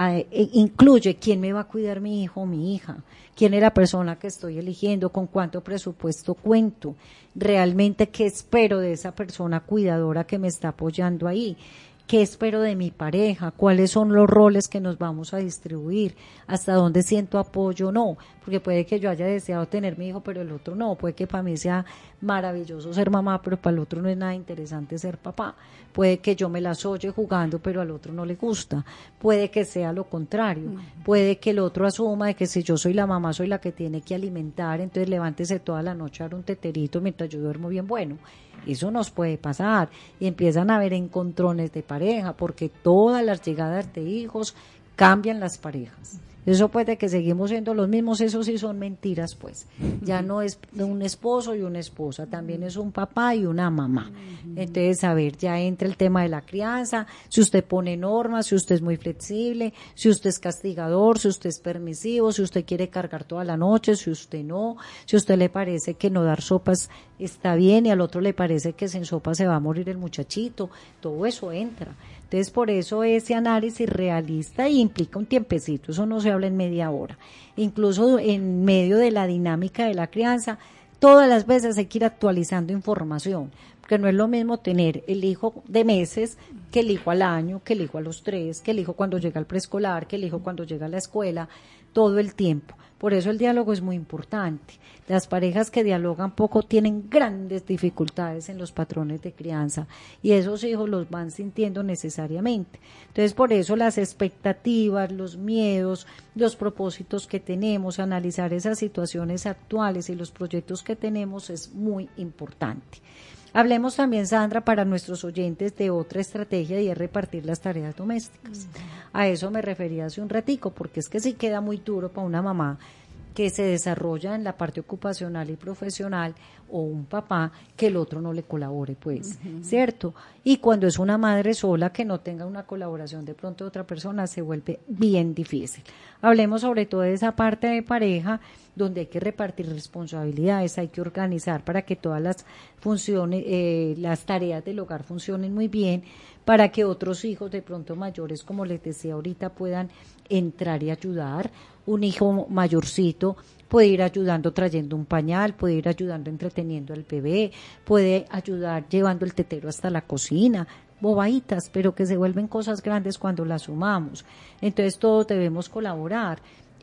Incluye quién me va a cuidar mi hijo o mi hija, quién es la persona que estoy eligiendo, con cuánto presupuesto cuento, realmente qué espero de esa persona cuidadora que me está apoyando ahí, qué espero de mi pareja, cuáles son los roles que nos vamos a distribuir, hasta dónde siento apoyo o no, porque puede que yo haya deseado tener mi hijo pero el otro no, puede que para mí sea maravilloso ser mamá pero para el otro no es nada interesante ser papá, puede que yo me la soye jugando pero al otro no le gusta, puede que sea lo contrario, puede que el otro asuma de que si yo soy la mamá soy la que tiene que alimentar, entonces levántese toda la noche a dar un teterito mientras yo duermo bien. Bueno, eso nos puede pasar y empiezan a haber encontrones de pareja porque todas las llegadas de hijos cambian las parejas. Eso puede que seguimos siendo los mismos, eso sí son mentiras, pues. Ya no es un esposo y una esposa, también es un papá y una mamá. Entonces, a ver, ya entra el tema de la crianza, si usted pone normas, si usted es muy flexible, si usted es castigador, si usted es permisivo, si usted quiere cargar toda la noche, si usted no, si a usted le parece que no dar sopas está bien y al otro le parece que sin sopa se va a morir el muchachito, todo eso entra. Entonces, por eso ese análisis realista implica un tiempecito, eso no se habla en media hora. Incluso en medio de la dinámica de la crianza, todas las veces hay que ir actualizando información, porque no es lo mismo tener el hijo de meses que el hijo al año, que el hijo a los 3, que el hijo cuando llega al preescolar, que el hijo cuando llega a la escuela, todo el tiempo. Por eso el diálogo es muy importante. Las parejas que dialogan poco tienen grandes dificultades en los patrones de crianza y esos hijos los van sintiendo necesariamente. Entonces, por eso las expectativas, los miedos, los propósitos que tenemos, analizar esas situaciones actuales y los proyectos que tenemos es muy importante. Hablemos también, Sandra, para nuestros oyentes de otra estrategia y es repartir las tareas domésticas. A eso me refería hace un ratico, porque es que sí queda muy duro para una mamá que se desarrolla en la parte ocupacional y profesional o un papá que el otro no le colabore, pues, ¿cierto? Y cuando es una madre sola que no tenga una colaboración de pronto de otra persona, se vuelve bien difícil. Hablemos sobre todo de esa parte de pareja donde hay que repartir responsabilidades, hay que organizar para que todas las funciones, las tareas del hogar funcionen muy bien, para que otros hijos de pronto mayores, como les decía ahorita, puedan entrar y ayudar. Un hijo mayorcito puede ir ayudando trayendo un pañal, puede ir ayudando entreteniendo al bebé, puede ayudar llevando el tetero hasta la cocina, bobaditas, pero que se vuelven cosas grandes cuando las sumamos. Entonces todos debemos colaborar,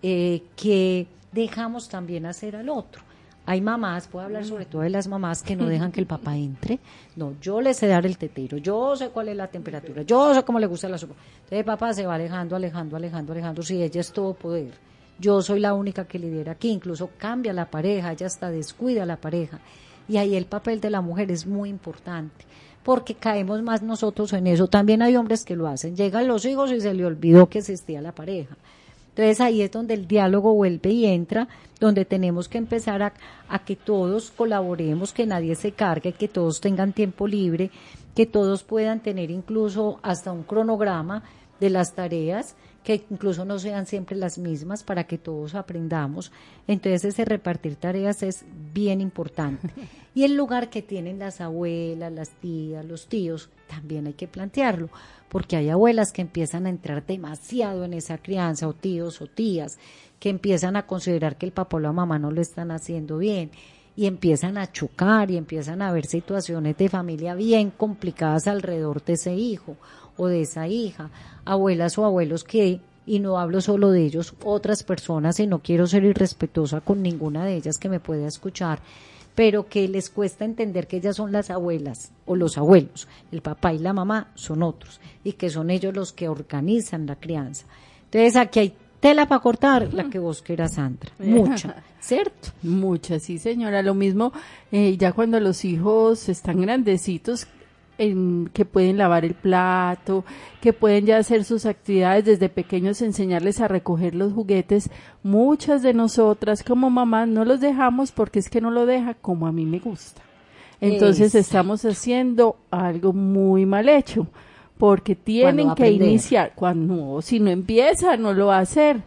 que dejamos también hacer al otro. Hay mamás, puedo hablar sobre todo de las mamás que no dejan que el papá entre. No, yo le sé dar el tetero, yo sé cuál es la temperatura, yo sé cómo le gusta la sopa. Entonces el papá se va alejando, si ella es todo poder. Yo soy la única que lidera aquí, incluso cambia la pareja, ella hasta descuida a la pareja. Y ahí el papel de la mujer es muy importante, porque caemos más nosotros en eso. También hay hombres que lo hacen, llegan los hijos y se le olvidó que existía la pareja. Entonces ahí es donde el diálogo vuelve y entra, donde tenemos que empezar a que todos colaboremos, que nadie se cargue, que todos tengan tiempo libre, que todos puedan tener incluso hasta un cronograma de las tareas, que incluso no sean siempre las mismas para que todos aprendamos. Entonces ese repartir tareas es bien importante. Y el lugar que tienen las abuelas, las tías, los tíos, también hay que plantearlo, porque hay abuelas que empiezan a entrar demasiado en esa crianza, o tíos o tías, que empiezan a considerar que el papá o la mamá no lo están haciendo bien, y empiezan a chocar, y empiezan a haber situaciones de familia bien complicadas alrededor de ese hijo o de esa hija, abuelas o abuelos que, y no hablo solo de ellos, otras personas, y no quiero ser irrespetuosa con ninguna de ellas que me pueda escuchar, pero que les cuesta entender que ellas son las abuelas o los abuelos, el papá y la mamá son otros, y que son ellos los que organizan la crianza. Entonces aquí hay tela para cortar, la que vos quieras, Sandra, mucha, ¿cierto? Mucha, sí señora, lo mismo ya cuando los hijos están grandecitos, que pueden lavar el plato, que pueden ya hacer sus actividades desde pequeños, enseñarles a recoger los juguetes. Muchas de nosotras como mamás no los dejamos porque es que no lo deja como a mí me gusta. Entonces estamos haciendo algo muy mal hecho, porque tienen que iniciar, si no empieza, no lo va a hacer.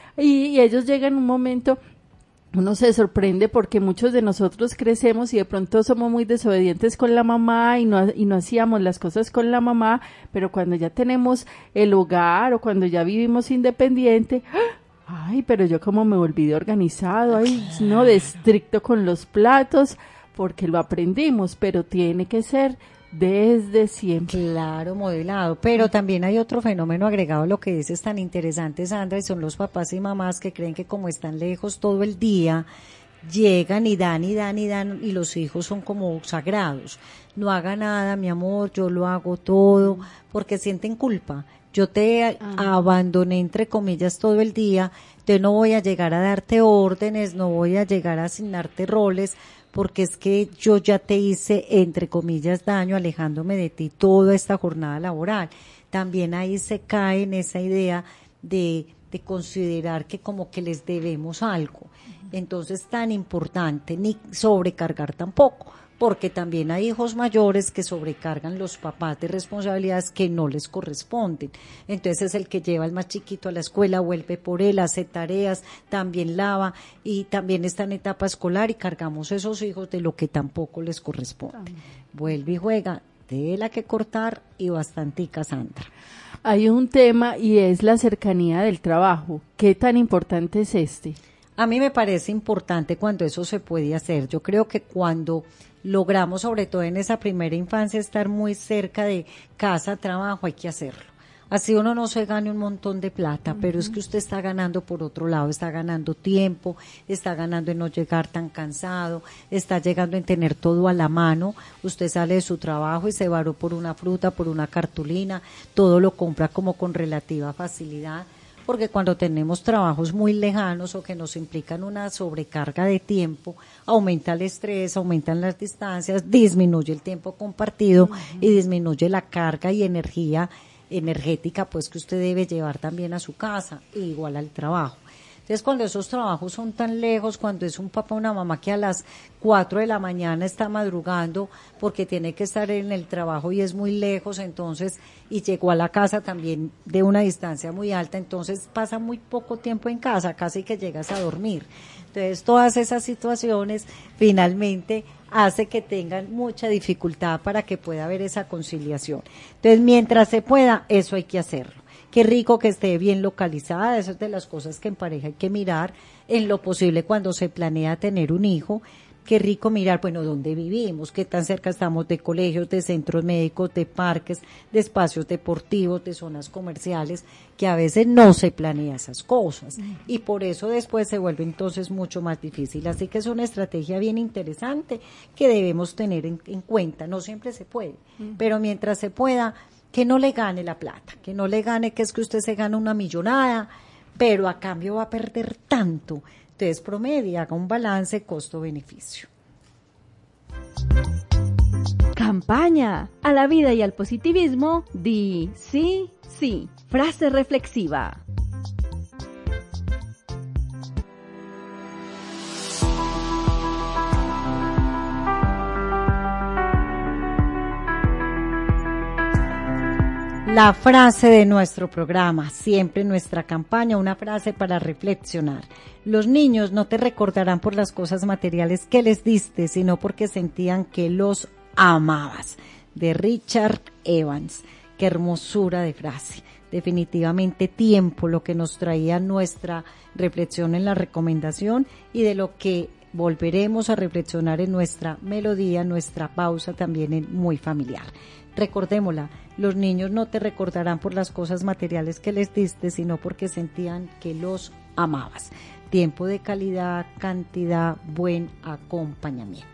Y ellos llegan en un momento, uno se sorprende porque muchos de nosotros crecemos y de pronto somos muy desobedientes con la mamá y no hacíamos las cosas con la mamá, pero cuando ya tenemos el hogar o cuando ya vivimos independiente, ay, pero yo como me volví de organizado, ay, no, de estricto con los platos, porque lo aprendimos, pero tiene que ser desde siempre. Claro, modelado, pero también hay otro fenómeno agregado a lo que dices tan interesante, Sandra, y son los papás y mamás que creen que como están lejos todo el día, llegan y dan, y los hijos son como sagrados. No haga nada, mi amor, yo lo hago todo, porque sienten culpa. Yo te abandoné, entre comillas, todo el día, yo no voy a llegar a darte órdenes, no voy a llegar a asignarte roles, porque es que yo ya te hice, entre comillas, daño alejándome de ti toda esta jornada laboral. También ahí se cae en esa idea de considerar que como que les debemos algo. Entonces, tan importante, ni sobrecargar tampoco, porque también hay hijos mayores que sobrecargan los papás de responsabilidades que no les corresponden. Entonces es el que lleva al más chiquito a la escuela, vuelve por él, hace tareas, también lava y también está en etapa escolar y cargamos esos hijos de lo que tampoco les corresponde. Vuelve y juega, tela que cortar y bastantica, Sandra. Hay un tema y es la cercanía del trabajo. ¿Qué tan importante es este? A mí me parece importante cuando eso se puede hacer. Yo creo que cuando logramos, sobre todo en esa primera infancia, estar muy cerca de casa, trabajo, hay que hacerlo. Así uno no se gane un montón de plata, pero es que usted está ganando por otro lado, está ganando tiempo, está ganando en no llegar tan cansado, está llegando en tener todo a la mano. Usted sale de su trabajo y se varó por una fruta, por una cartulina, todo lo compra como con relativa facilidad. Porque cuando tenemos trabajos muy lejanos o que nos implican una sobrecarga de tiempo, aumenta el estrés, aumentan las distancias, disminuye el tiempo compartido y disminuye la carga y energética pues que usted debe llevar también a su casa, igual al trabajo. Entonces, cuando esos trabajos son tan lejos, cuando es un papá o una mamá que a las 4 de la mañana está madrugando porque tiene que estar en el trabajo y es muy lejos, entonces, y llegó a la casa también de una distancia muy alta, entonces pasa muy poco tiempo en casa, casi que llegas a dormir. Entonces, todas esas situaciones finalmente hace que tengan mucha dificultad para que pueda haber esa conciliación. Entonces, mientras se pueda, eso hay que hacerlo. Qué rico que esté bien localizada, eso es de las cosas que en pareja hay que mirar en lo posible cuando se planea tener un hijo. Qué rico mirar, bueno, dónde vivimos, qué tan cerca estamos de colegios, de centros médicos, de parques, de espacios deportivos, de zonas comerciales, que a veces no se planea esas cosas. Y por eso después se vuelve entonces mucho más difícil. Así que es una estrategia bien interesante que debemos tener en cuenta. No siempre se puede, pero mientras se pueda, que no le gane la plata, que no le gane que es que usted se gana una millonada, pero a cambio va a perder tanto. Entonces promedia, haga un balance costo-beneficio. Campaña. A la vida y al positivismo, di sí, sí. Frase reflexiva. La frase de nuestro programa, siempre en nuestra campaña, una frase para reflexionar. Los niños no te recordarán por las cosas materiales que les diste, sino porque sentían que los amabas. De Richard Evans. Qué hermosura de frase. Definitivamente tiempo, lo que nos traía nuestra reflexión en la recomendación y de lo que volveremos a reflexionar en nuestra melodía, nuestra pausa también en Muy Familiar. Recordémosla, los niños no te recordarán por las cosas materiales que les diste, sino porque sentían que los amabas. Tiempo de calidad, cantidad, buen acompañamiento.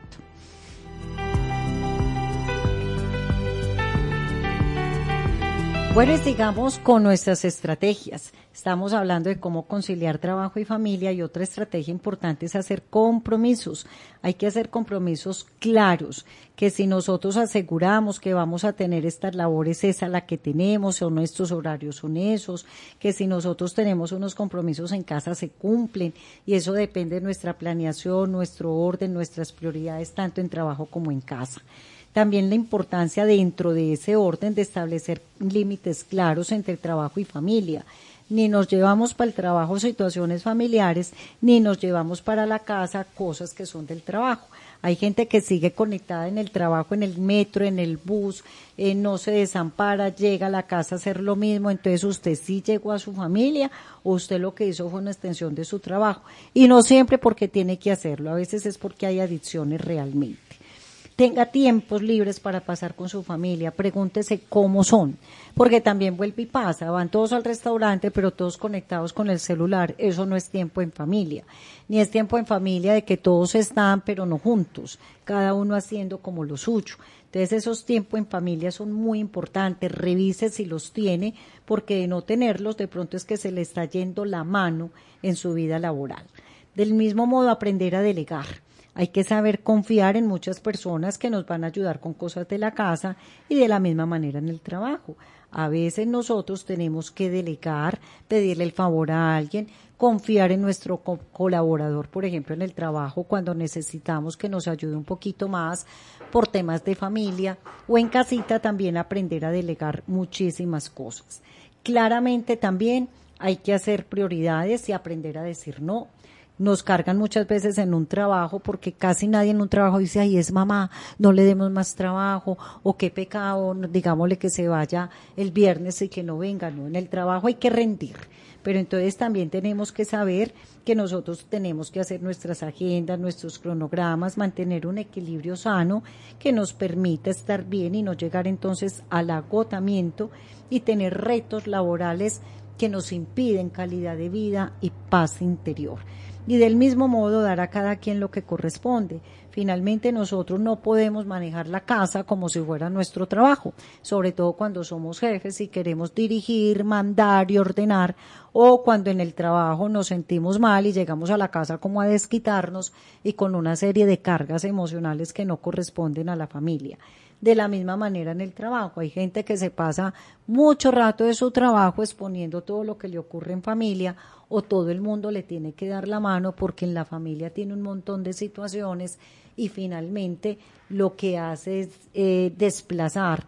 Bueno, y sigamos con nuestras estrategias. Estamos hablando de cómo conciliar trabajo y familia, y otra estrategia importante es hacer compromisos. Hay que hacer compromisos claros, que si nosotros aseguramos que vamos a tener estas labores, esa la que tenemos, o nuestros horarios son esos, que si nosotros tenemos unos compromisos en casa se cumplen, y eso depende de nuestra planeación, nuestro orden, nuestras prioridades, tanto en trabajo como en casa. También la importancia dentro de ese orden de establecer límites claros entre trabajo y familia. Ni nos llevamos para el trabajo situaciones familiares, ni nos llevamos para la casa cosas que son del trabajo. Hay gente que sigue conectada en el trabajo, en el metro, en el bus, no se desampara, llega a la casa a hacer lo mismo. Entonces usted sí llegó a su familia, o usted lo que hizo fue una extensión de su trabajo. Y no siempre porque tiene que hacerlo, a veces es porque hay adicciones realmente. Tenga tiempos libres para pasar con su familia, pregúntese cómo son, porque también vuelve y pasa, van todos al restaurante pero todos conectados con el celular, eso no es tiempo en familia, ni es tiempo en familia de que todos están pero no juntos, cada uno haciendo como lo suyo. Entonces esos tiempos en familia son muy importantes, revise si los tiene, porque de no tenerlos de pronto es que se le está yendo la mano en su vida laboral. Del mismo modo, aprender a delegar. Hay que saber confiar en muchas personas que nos van a ayudar con cosas de la casa, y de la misma manera en el trabajo. A veces nosotros tenemos que delegar, pedirle el favor a alguien, confiar en nuestro colaborador, por ejemplo, en el trabajo, cuando necesitamos que nos ayude un poquito más por temas de familia, o en casita también aprender a delegar muchísimas cosas. Claramente también hay que hacer prioridades y aprender a decir no. Nos cargan muchas veces en un trabajo, porque casi nadie en un trabajo dice, ay, es mamá, no le demos más trabajo, o qué pecado, digámosle que se vaya el viernes y que no venga. No, en el trabajo hay que rendir, pero entonces también tenemos que saber que nosotros tenemos que hacer nuestras agendas, nuestros cronogramas, mantener un equilibrio sano que nos permita estar bien y no llegar entonces al agotamiento y tener retos laborales que nos impiden calidad de vida y paz interior. Y del mismo modo dar a cada quien lo que corresponde. Finalmente nosotros no podemos manejar la casa como si fuera nuestro trabajo, sobre todo cuando somos jefes y queremos dirigir, mandar y ordenar, o cuando en el trabajo nos sentimos mal y llegamos a la casa como a desquitarnos y con una serie de cargas emocionales que no corresponden a la familia. De la misma manera en el trabajo, hay gente que se pasa mucho rato de su trabajo exponiendo todo lo que le ocurre en familia, o todo el mundo le tiene que dar la mano porque en la familia tiene un montón de situaciones, y finalmente lo que hace es desplazar,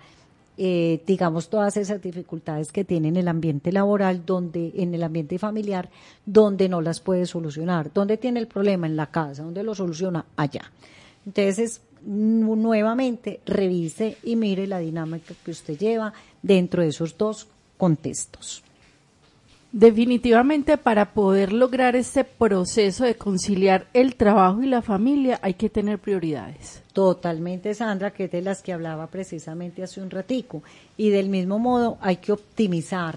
digamos, todas esas dificultades que tiene en el ambiente laboral, en el ambiente familiar, donde no las puede solucionar. ¿Dónde tiene el problema? En la casa. ¿Dónde lo soluciona? Allá. Entonces, nuevamente revise y mire la dinámica que usted lleva dentro de esos dos contextos. Definitivamente, para poder lograr este proceso de conciliar el trabajo y la familia hay que tener prioridades. Totalmente, Sandra, que es de las que hablaba precisamente hace un ratico. Y del mismo modo hay que optimizar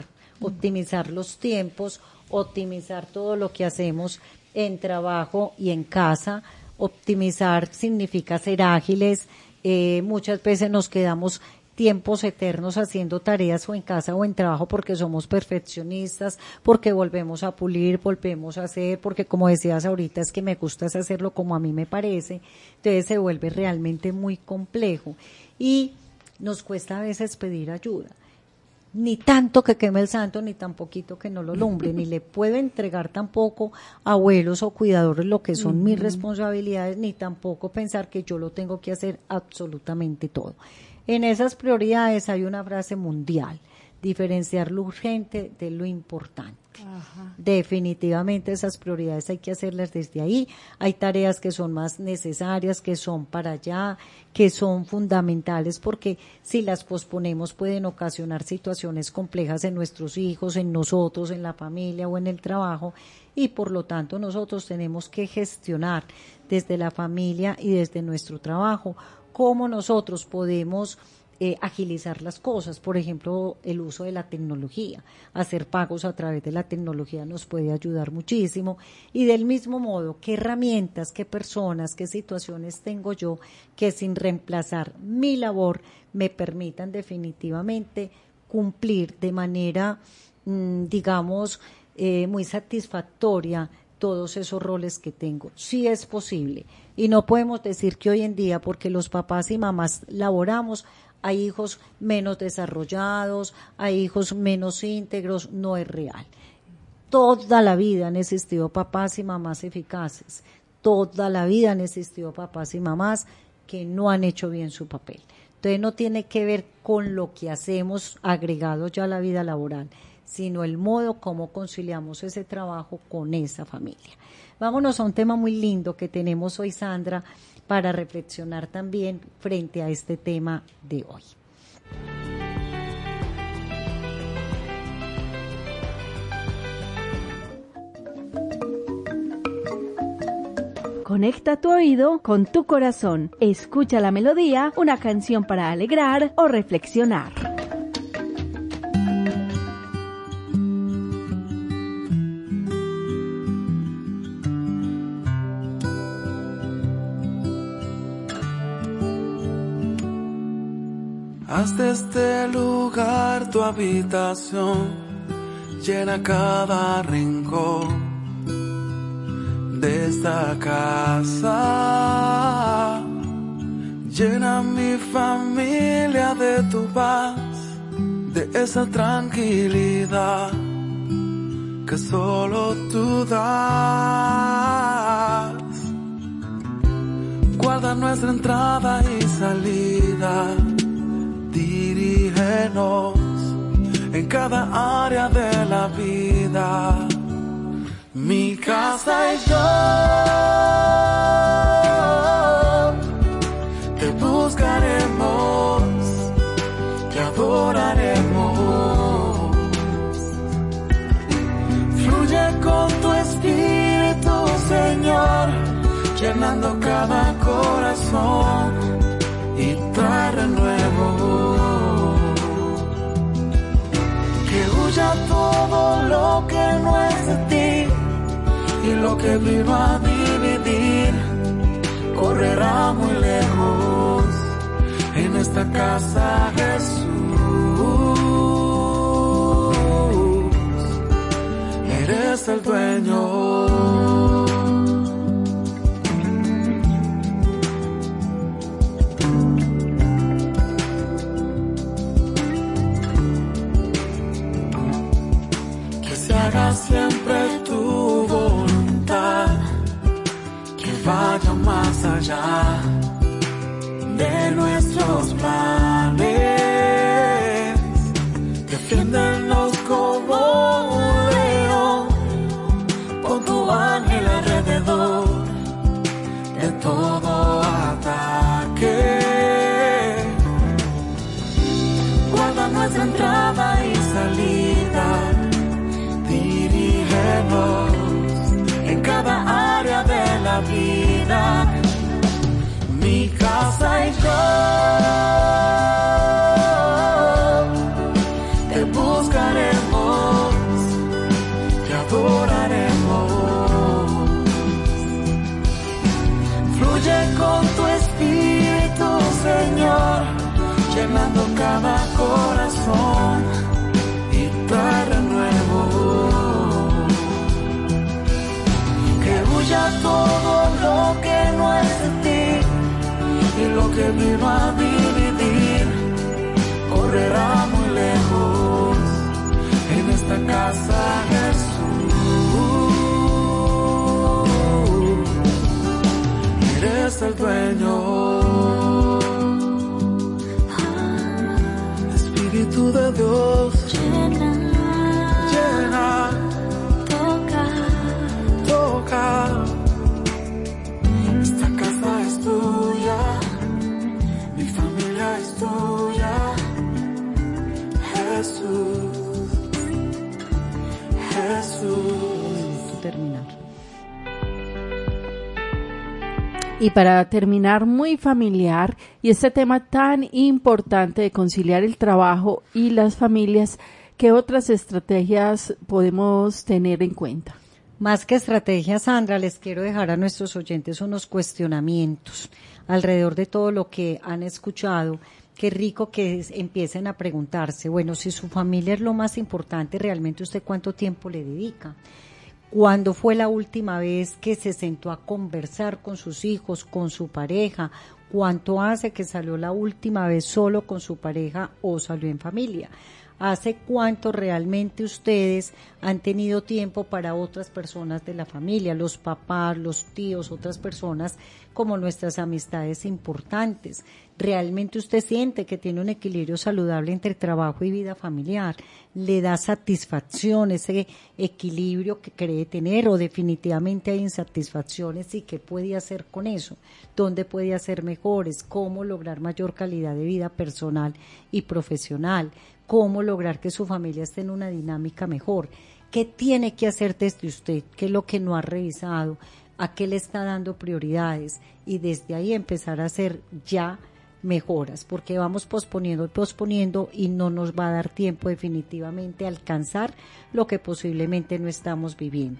los tiempos, optimizar todo lo que hacemos en trabajo y en casa. Optimizar significa ser ágiles. Muchas veces nos quedamos tiempos eternos haciendo tareas, o en casa o en trabajo, porque somos perfeccionistas, porque volvemos a pulir, volvemos a hacer, porque como decías ahorita, es que me gusta hacerlo como a mí me parece. Entonces se vuelve realmente muy complejo y nos cuesta a veces pedir ayuda. Ni tanto que queme el santo, ni tan poquito que no lo lumbre, ni le puedo entregar tampoco a abuelos o cuidadores lo que son mis responsabilidades, ni tampoco pensar que yo lo tengo que hacer absolutamente todo. En esas prioridades hay una frase mundial: diferenciar lo urgente de lo importante. Ajá. Definitivamente esas prioridades hay que hacerlas desde ahí. Hay tareas que son más necesarias, que son para allá, que son fundamentales, porque si las posponemos pueden ocasionar situaciones complejas en nuestros hijos, en nosotros, en la familia o en el trabajo, y por lo tanto nosotros tenemos que gestionar desde la familia y desde nuestro trabajo cómo nosotros podemos agilizar las cosas. Por ejemplo, el uso de la tecnología, hacer pagos a través de la tecnología nos puede ayudar muchísimo. Y del mismo modo, qué herramientas, qué personas, qué situaciones tengo yo que sin reemplazar mi labor me permitan definitivamente cumplir de manera, digamos, muy satisfactoria todos esos roles que tengo. Sí es posible. Y no podemos decir que hoy en día, porque los papás y mamás laboramos, hay hijos menos desarrollados, hay hijos menos íntegros, no es real. Toda la vida han existido papás y mamás eficaces. Toda la vida han existido papás y mamás que no han hecho bien su papel. Entonces no tiene que ver con lo que hacemos agregado ya a la vida laboral, sino el modo como conciliamos ese trabajo con esa familia. Vámonos a un tema muy lindo que tenemos hoy, Sandra, para reflexionar también frente a este tema de hoy. Conecta tu oído con tu corazón. Escucha la melodía, una canción para alegrar o reflexionar. Haz de este lugar tu habitación, llena cada rincón de esta casa, llena mi familia de tu paz, de esa tranquilidad que solo tú das. Guarda nuestra entrada y salida, dirígenos en cada área de la vida. Mi casa y yo te buscaremos, te adoraremos. Fluye con tu espíritu, Señor, llenando cada corazón y trae renuevo. Que huya todo lo que no es de ti, y lo que vino a dividir correrá muy lejos. En esta casa, Jesús, eres el dueño. Haga siempre tu voluntad, que vaya más allá de nuestros planes. Defiéndenos como un león, pon tu ángel alrededor de todo ataque. Guarda nuestra entrada y salida, en cada área de la vida. Mi casa y yo te buscaremos, te adoraremos. Fluye con tu espíritu, Señor, llenando cada corazón y trae renuevo. Ya todo lo que no es de ti, y lo que vino a dividir correrá muy lejos. En esta casa, Jesús, eres el dueño. Espíritu de Dios, llena, toca. Esta casa es tuya, mi familia es tuya, Jesús, Jesús. Terminar. Y para terminar, muy familiar, y este tema tan importante de conciliar el trabajo y las familias, ¿qué otras estrategias podemos tener en cuenta? Más que estrategia, Sandra, les quiero dejar a nuestros oyentes unos cuestionamientos alrededor de todo lo que han escuchado Qué rico que empiecen a preguntarse, bueno, si su familia es lo más importante, ¿realmente usted cuánto tiempo le dedica? ¿Cuándo fue la última vez que se sentó a conversar con sus hijos, con su pareja? ¿Cuánto hace que salió la última vez solo con su pareja o salió en familia? ¿Hace cuánto realmente ustedes han tenido tiempo para otras personas de la familia, los papás, los tíos, otras personas como nuestras amistades importantes? ¿Realmente usted siente que tiene un equilibrio saludable entre trabajo y vida familiar? ¿Le da satisfacción ese equilibrio que cree tener o definitivamente hay insatisfacciones y qué puede hacer con eso? ¿Dónde puede hacer mejores? ¿Cómo lograr mayor calidad de vida personal y profesional? ¿Cómo lograr que su familia esté en una dinámica mejor? ¿Qué tiene que hacer desde usted? ¿Qué es lo que no ha revisado? ¿A qué le está dando prioridades? Y desde ahí empezar a hacer ya mejoras, porque vamos posponiendo y no nos va a dar tiempo definitivamente a alcanzar lo que posiblemente no estamos viviendo.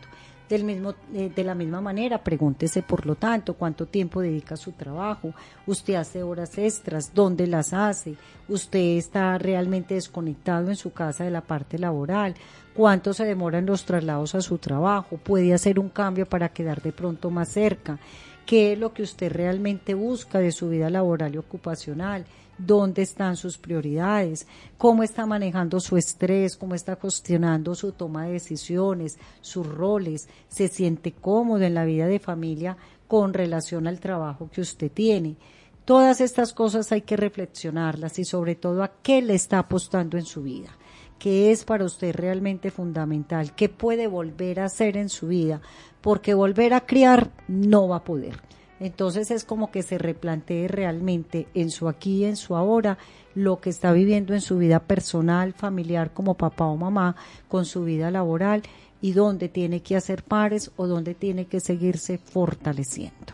De la misma manera, pregúntese por lo tanto cuánto tiempo dedica a su trabajo, usted hace horas extras, dónde las hace, usted está realmente desconectado en su casa de la parte laboral, cuánto se demoran los traslados a su trabajo, puede hacer un cambio para quedar de pronto más cerca, qué es lo que usted realmente busca de su vida laboral y ocupacional, dónde están sus prioridades, cómo está manejando su estrés, cómo está gestionando su toma de decisiones, sus roles, se siente cómodo en la vida de familia con relación al trabajo que usted tiene. Todas estas cosas hay que reflexionarlas y sobre todo a qué le está apostando en su vida, qué es para usted realmente fundamental, qué puede volver a hacer en su vida, porque volver a criar no va a poder. Entonces es como que se replantee realmente en su aquí y en su ahora lo que está viviendo en su vida personal, familiar como papá o mamá, con su vida laboral y dónde tiene que hacer pares o dónde tiene que seguirse fortaleciendo.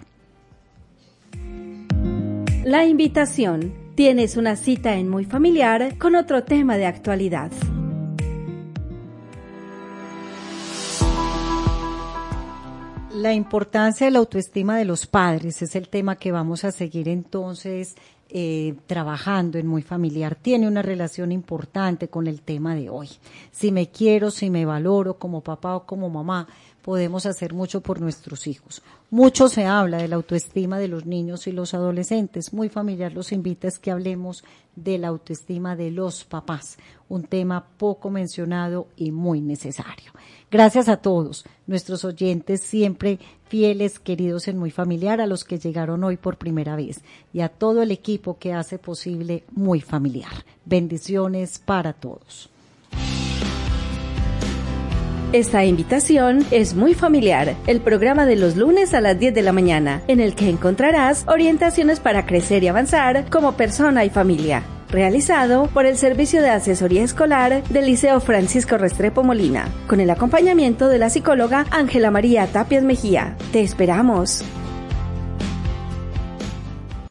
La invitación. Tienes una cita en Muy Familiar con otro tema de actualidad. La importancia de la autoestima de los padres es el tema que vamos a seguir entonces trabajando en Muy Familiar. Tiene una relación importante con el tema de hoy. Si me quiero, si me valoro como papá o como mamá, podemos hacer mucho por nuestros hijos. Mucho se habla de la autoestima de los niños y los adolescentes. Muy Familiar los invita a que hablemos de la autoestima de los papás, un tema poco mencionado y muy necesario. Gracias a todos, nuestros oyentes siempre fieles, queridos en Muy Familiar, a los que llegaron hoy por primera vez y a todo el equipo que hace posible Muy Familiar. Bendiciones para todos. Esta invitación es Muy Familiar, el programa de los lunes a las 10 de la mañana, en el que encontrarás orientaciones para crecer y avanzar como persona y familia. Realizado por el Servicio de Asesoría Escolar del Liceo Francisco Restrepo Molina, con el acompañamiento de la psicóloga Ángela María Tapias Mejía. Te esperamos.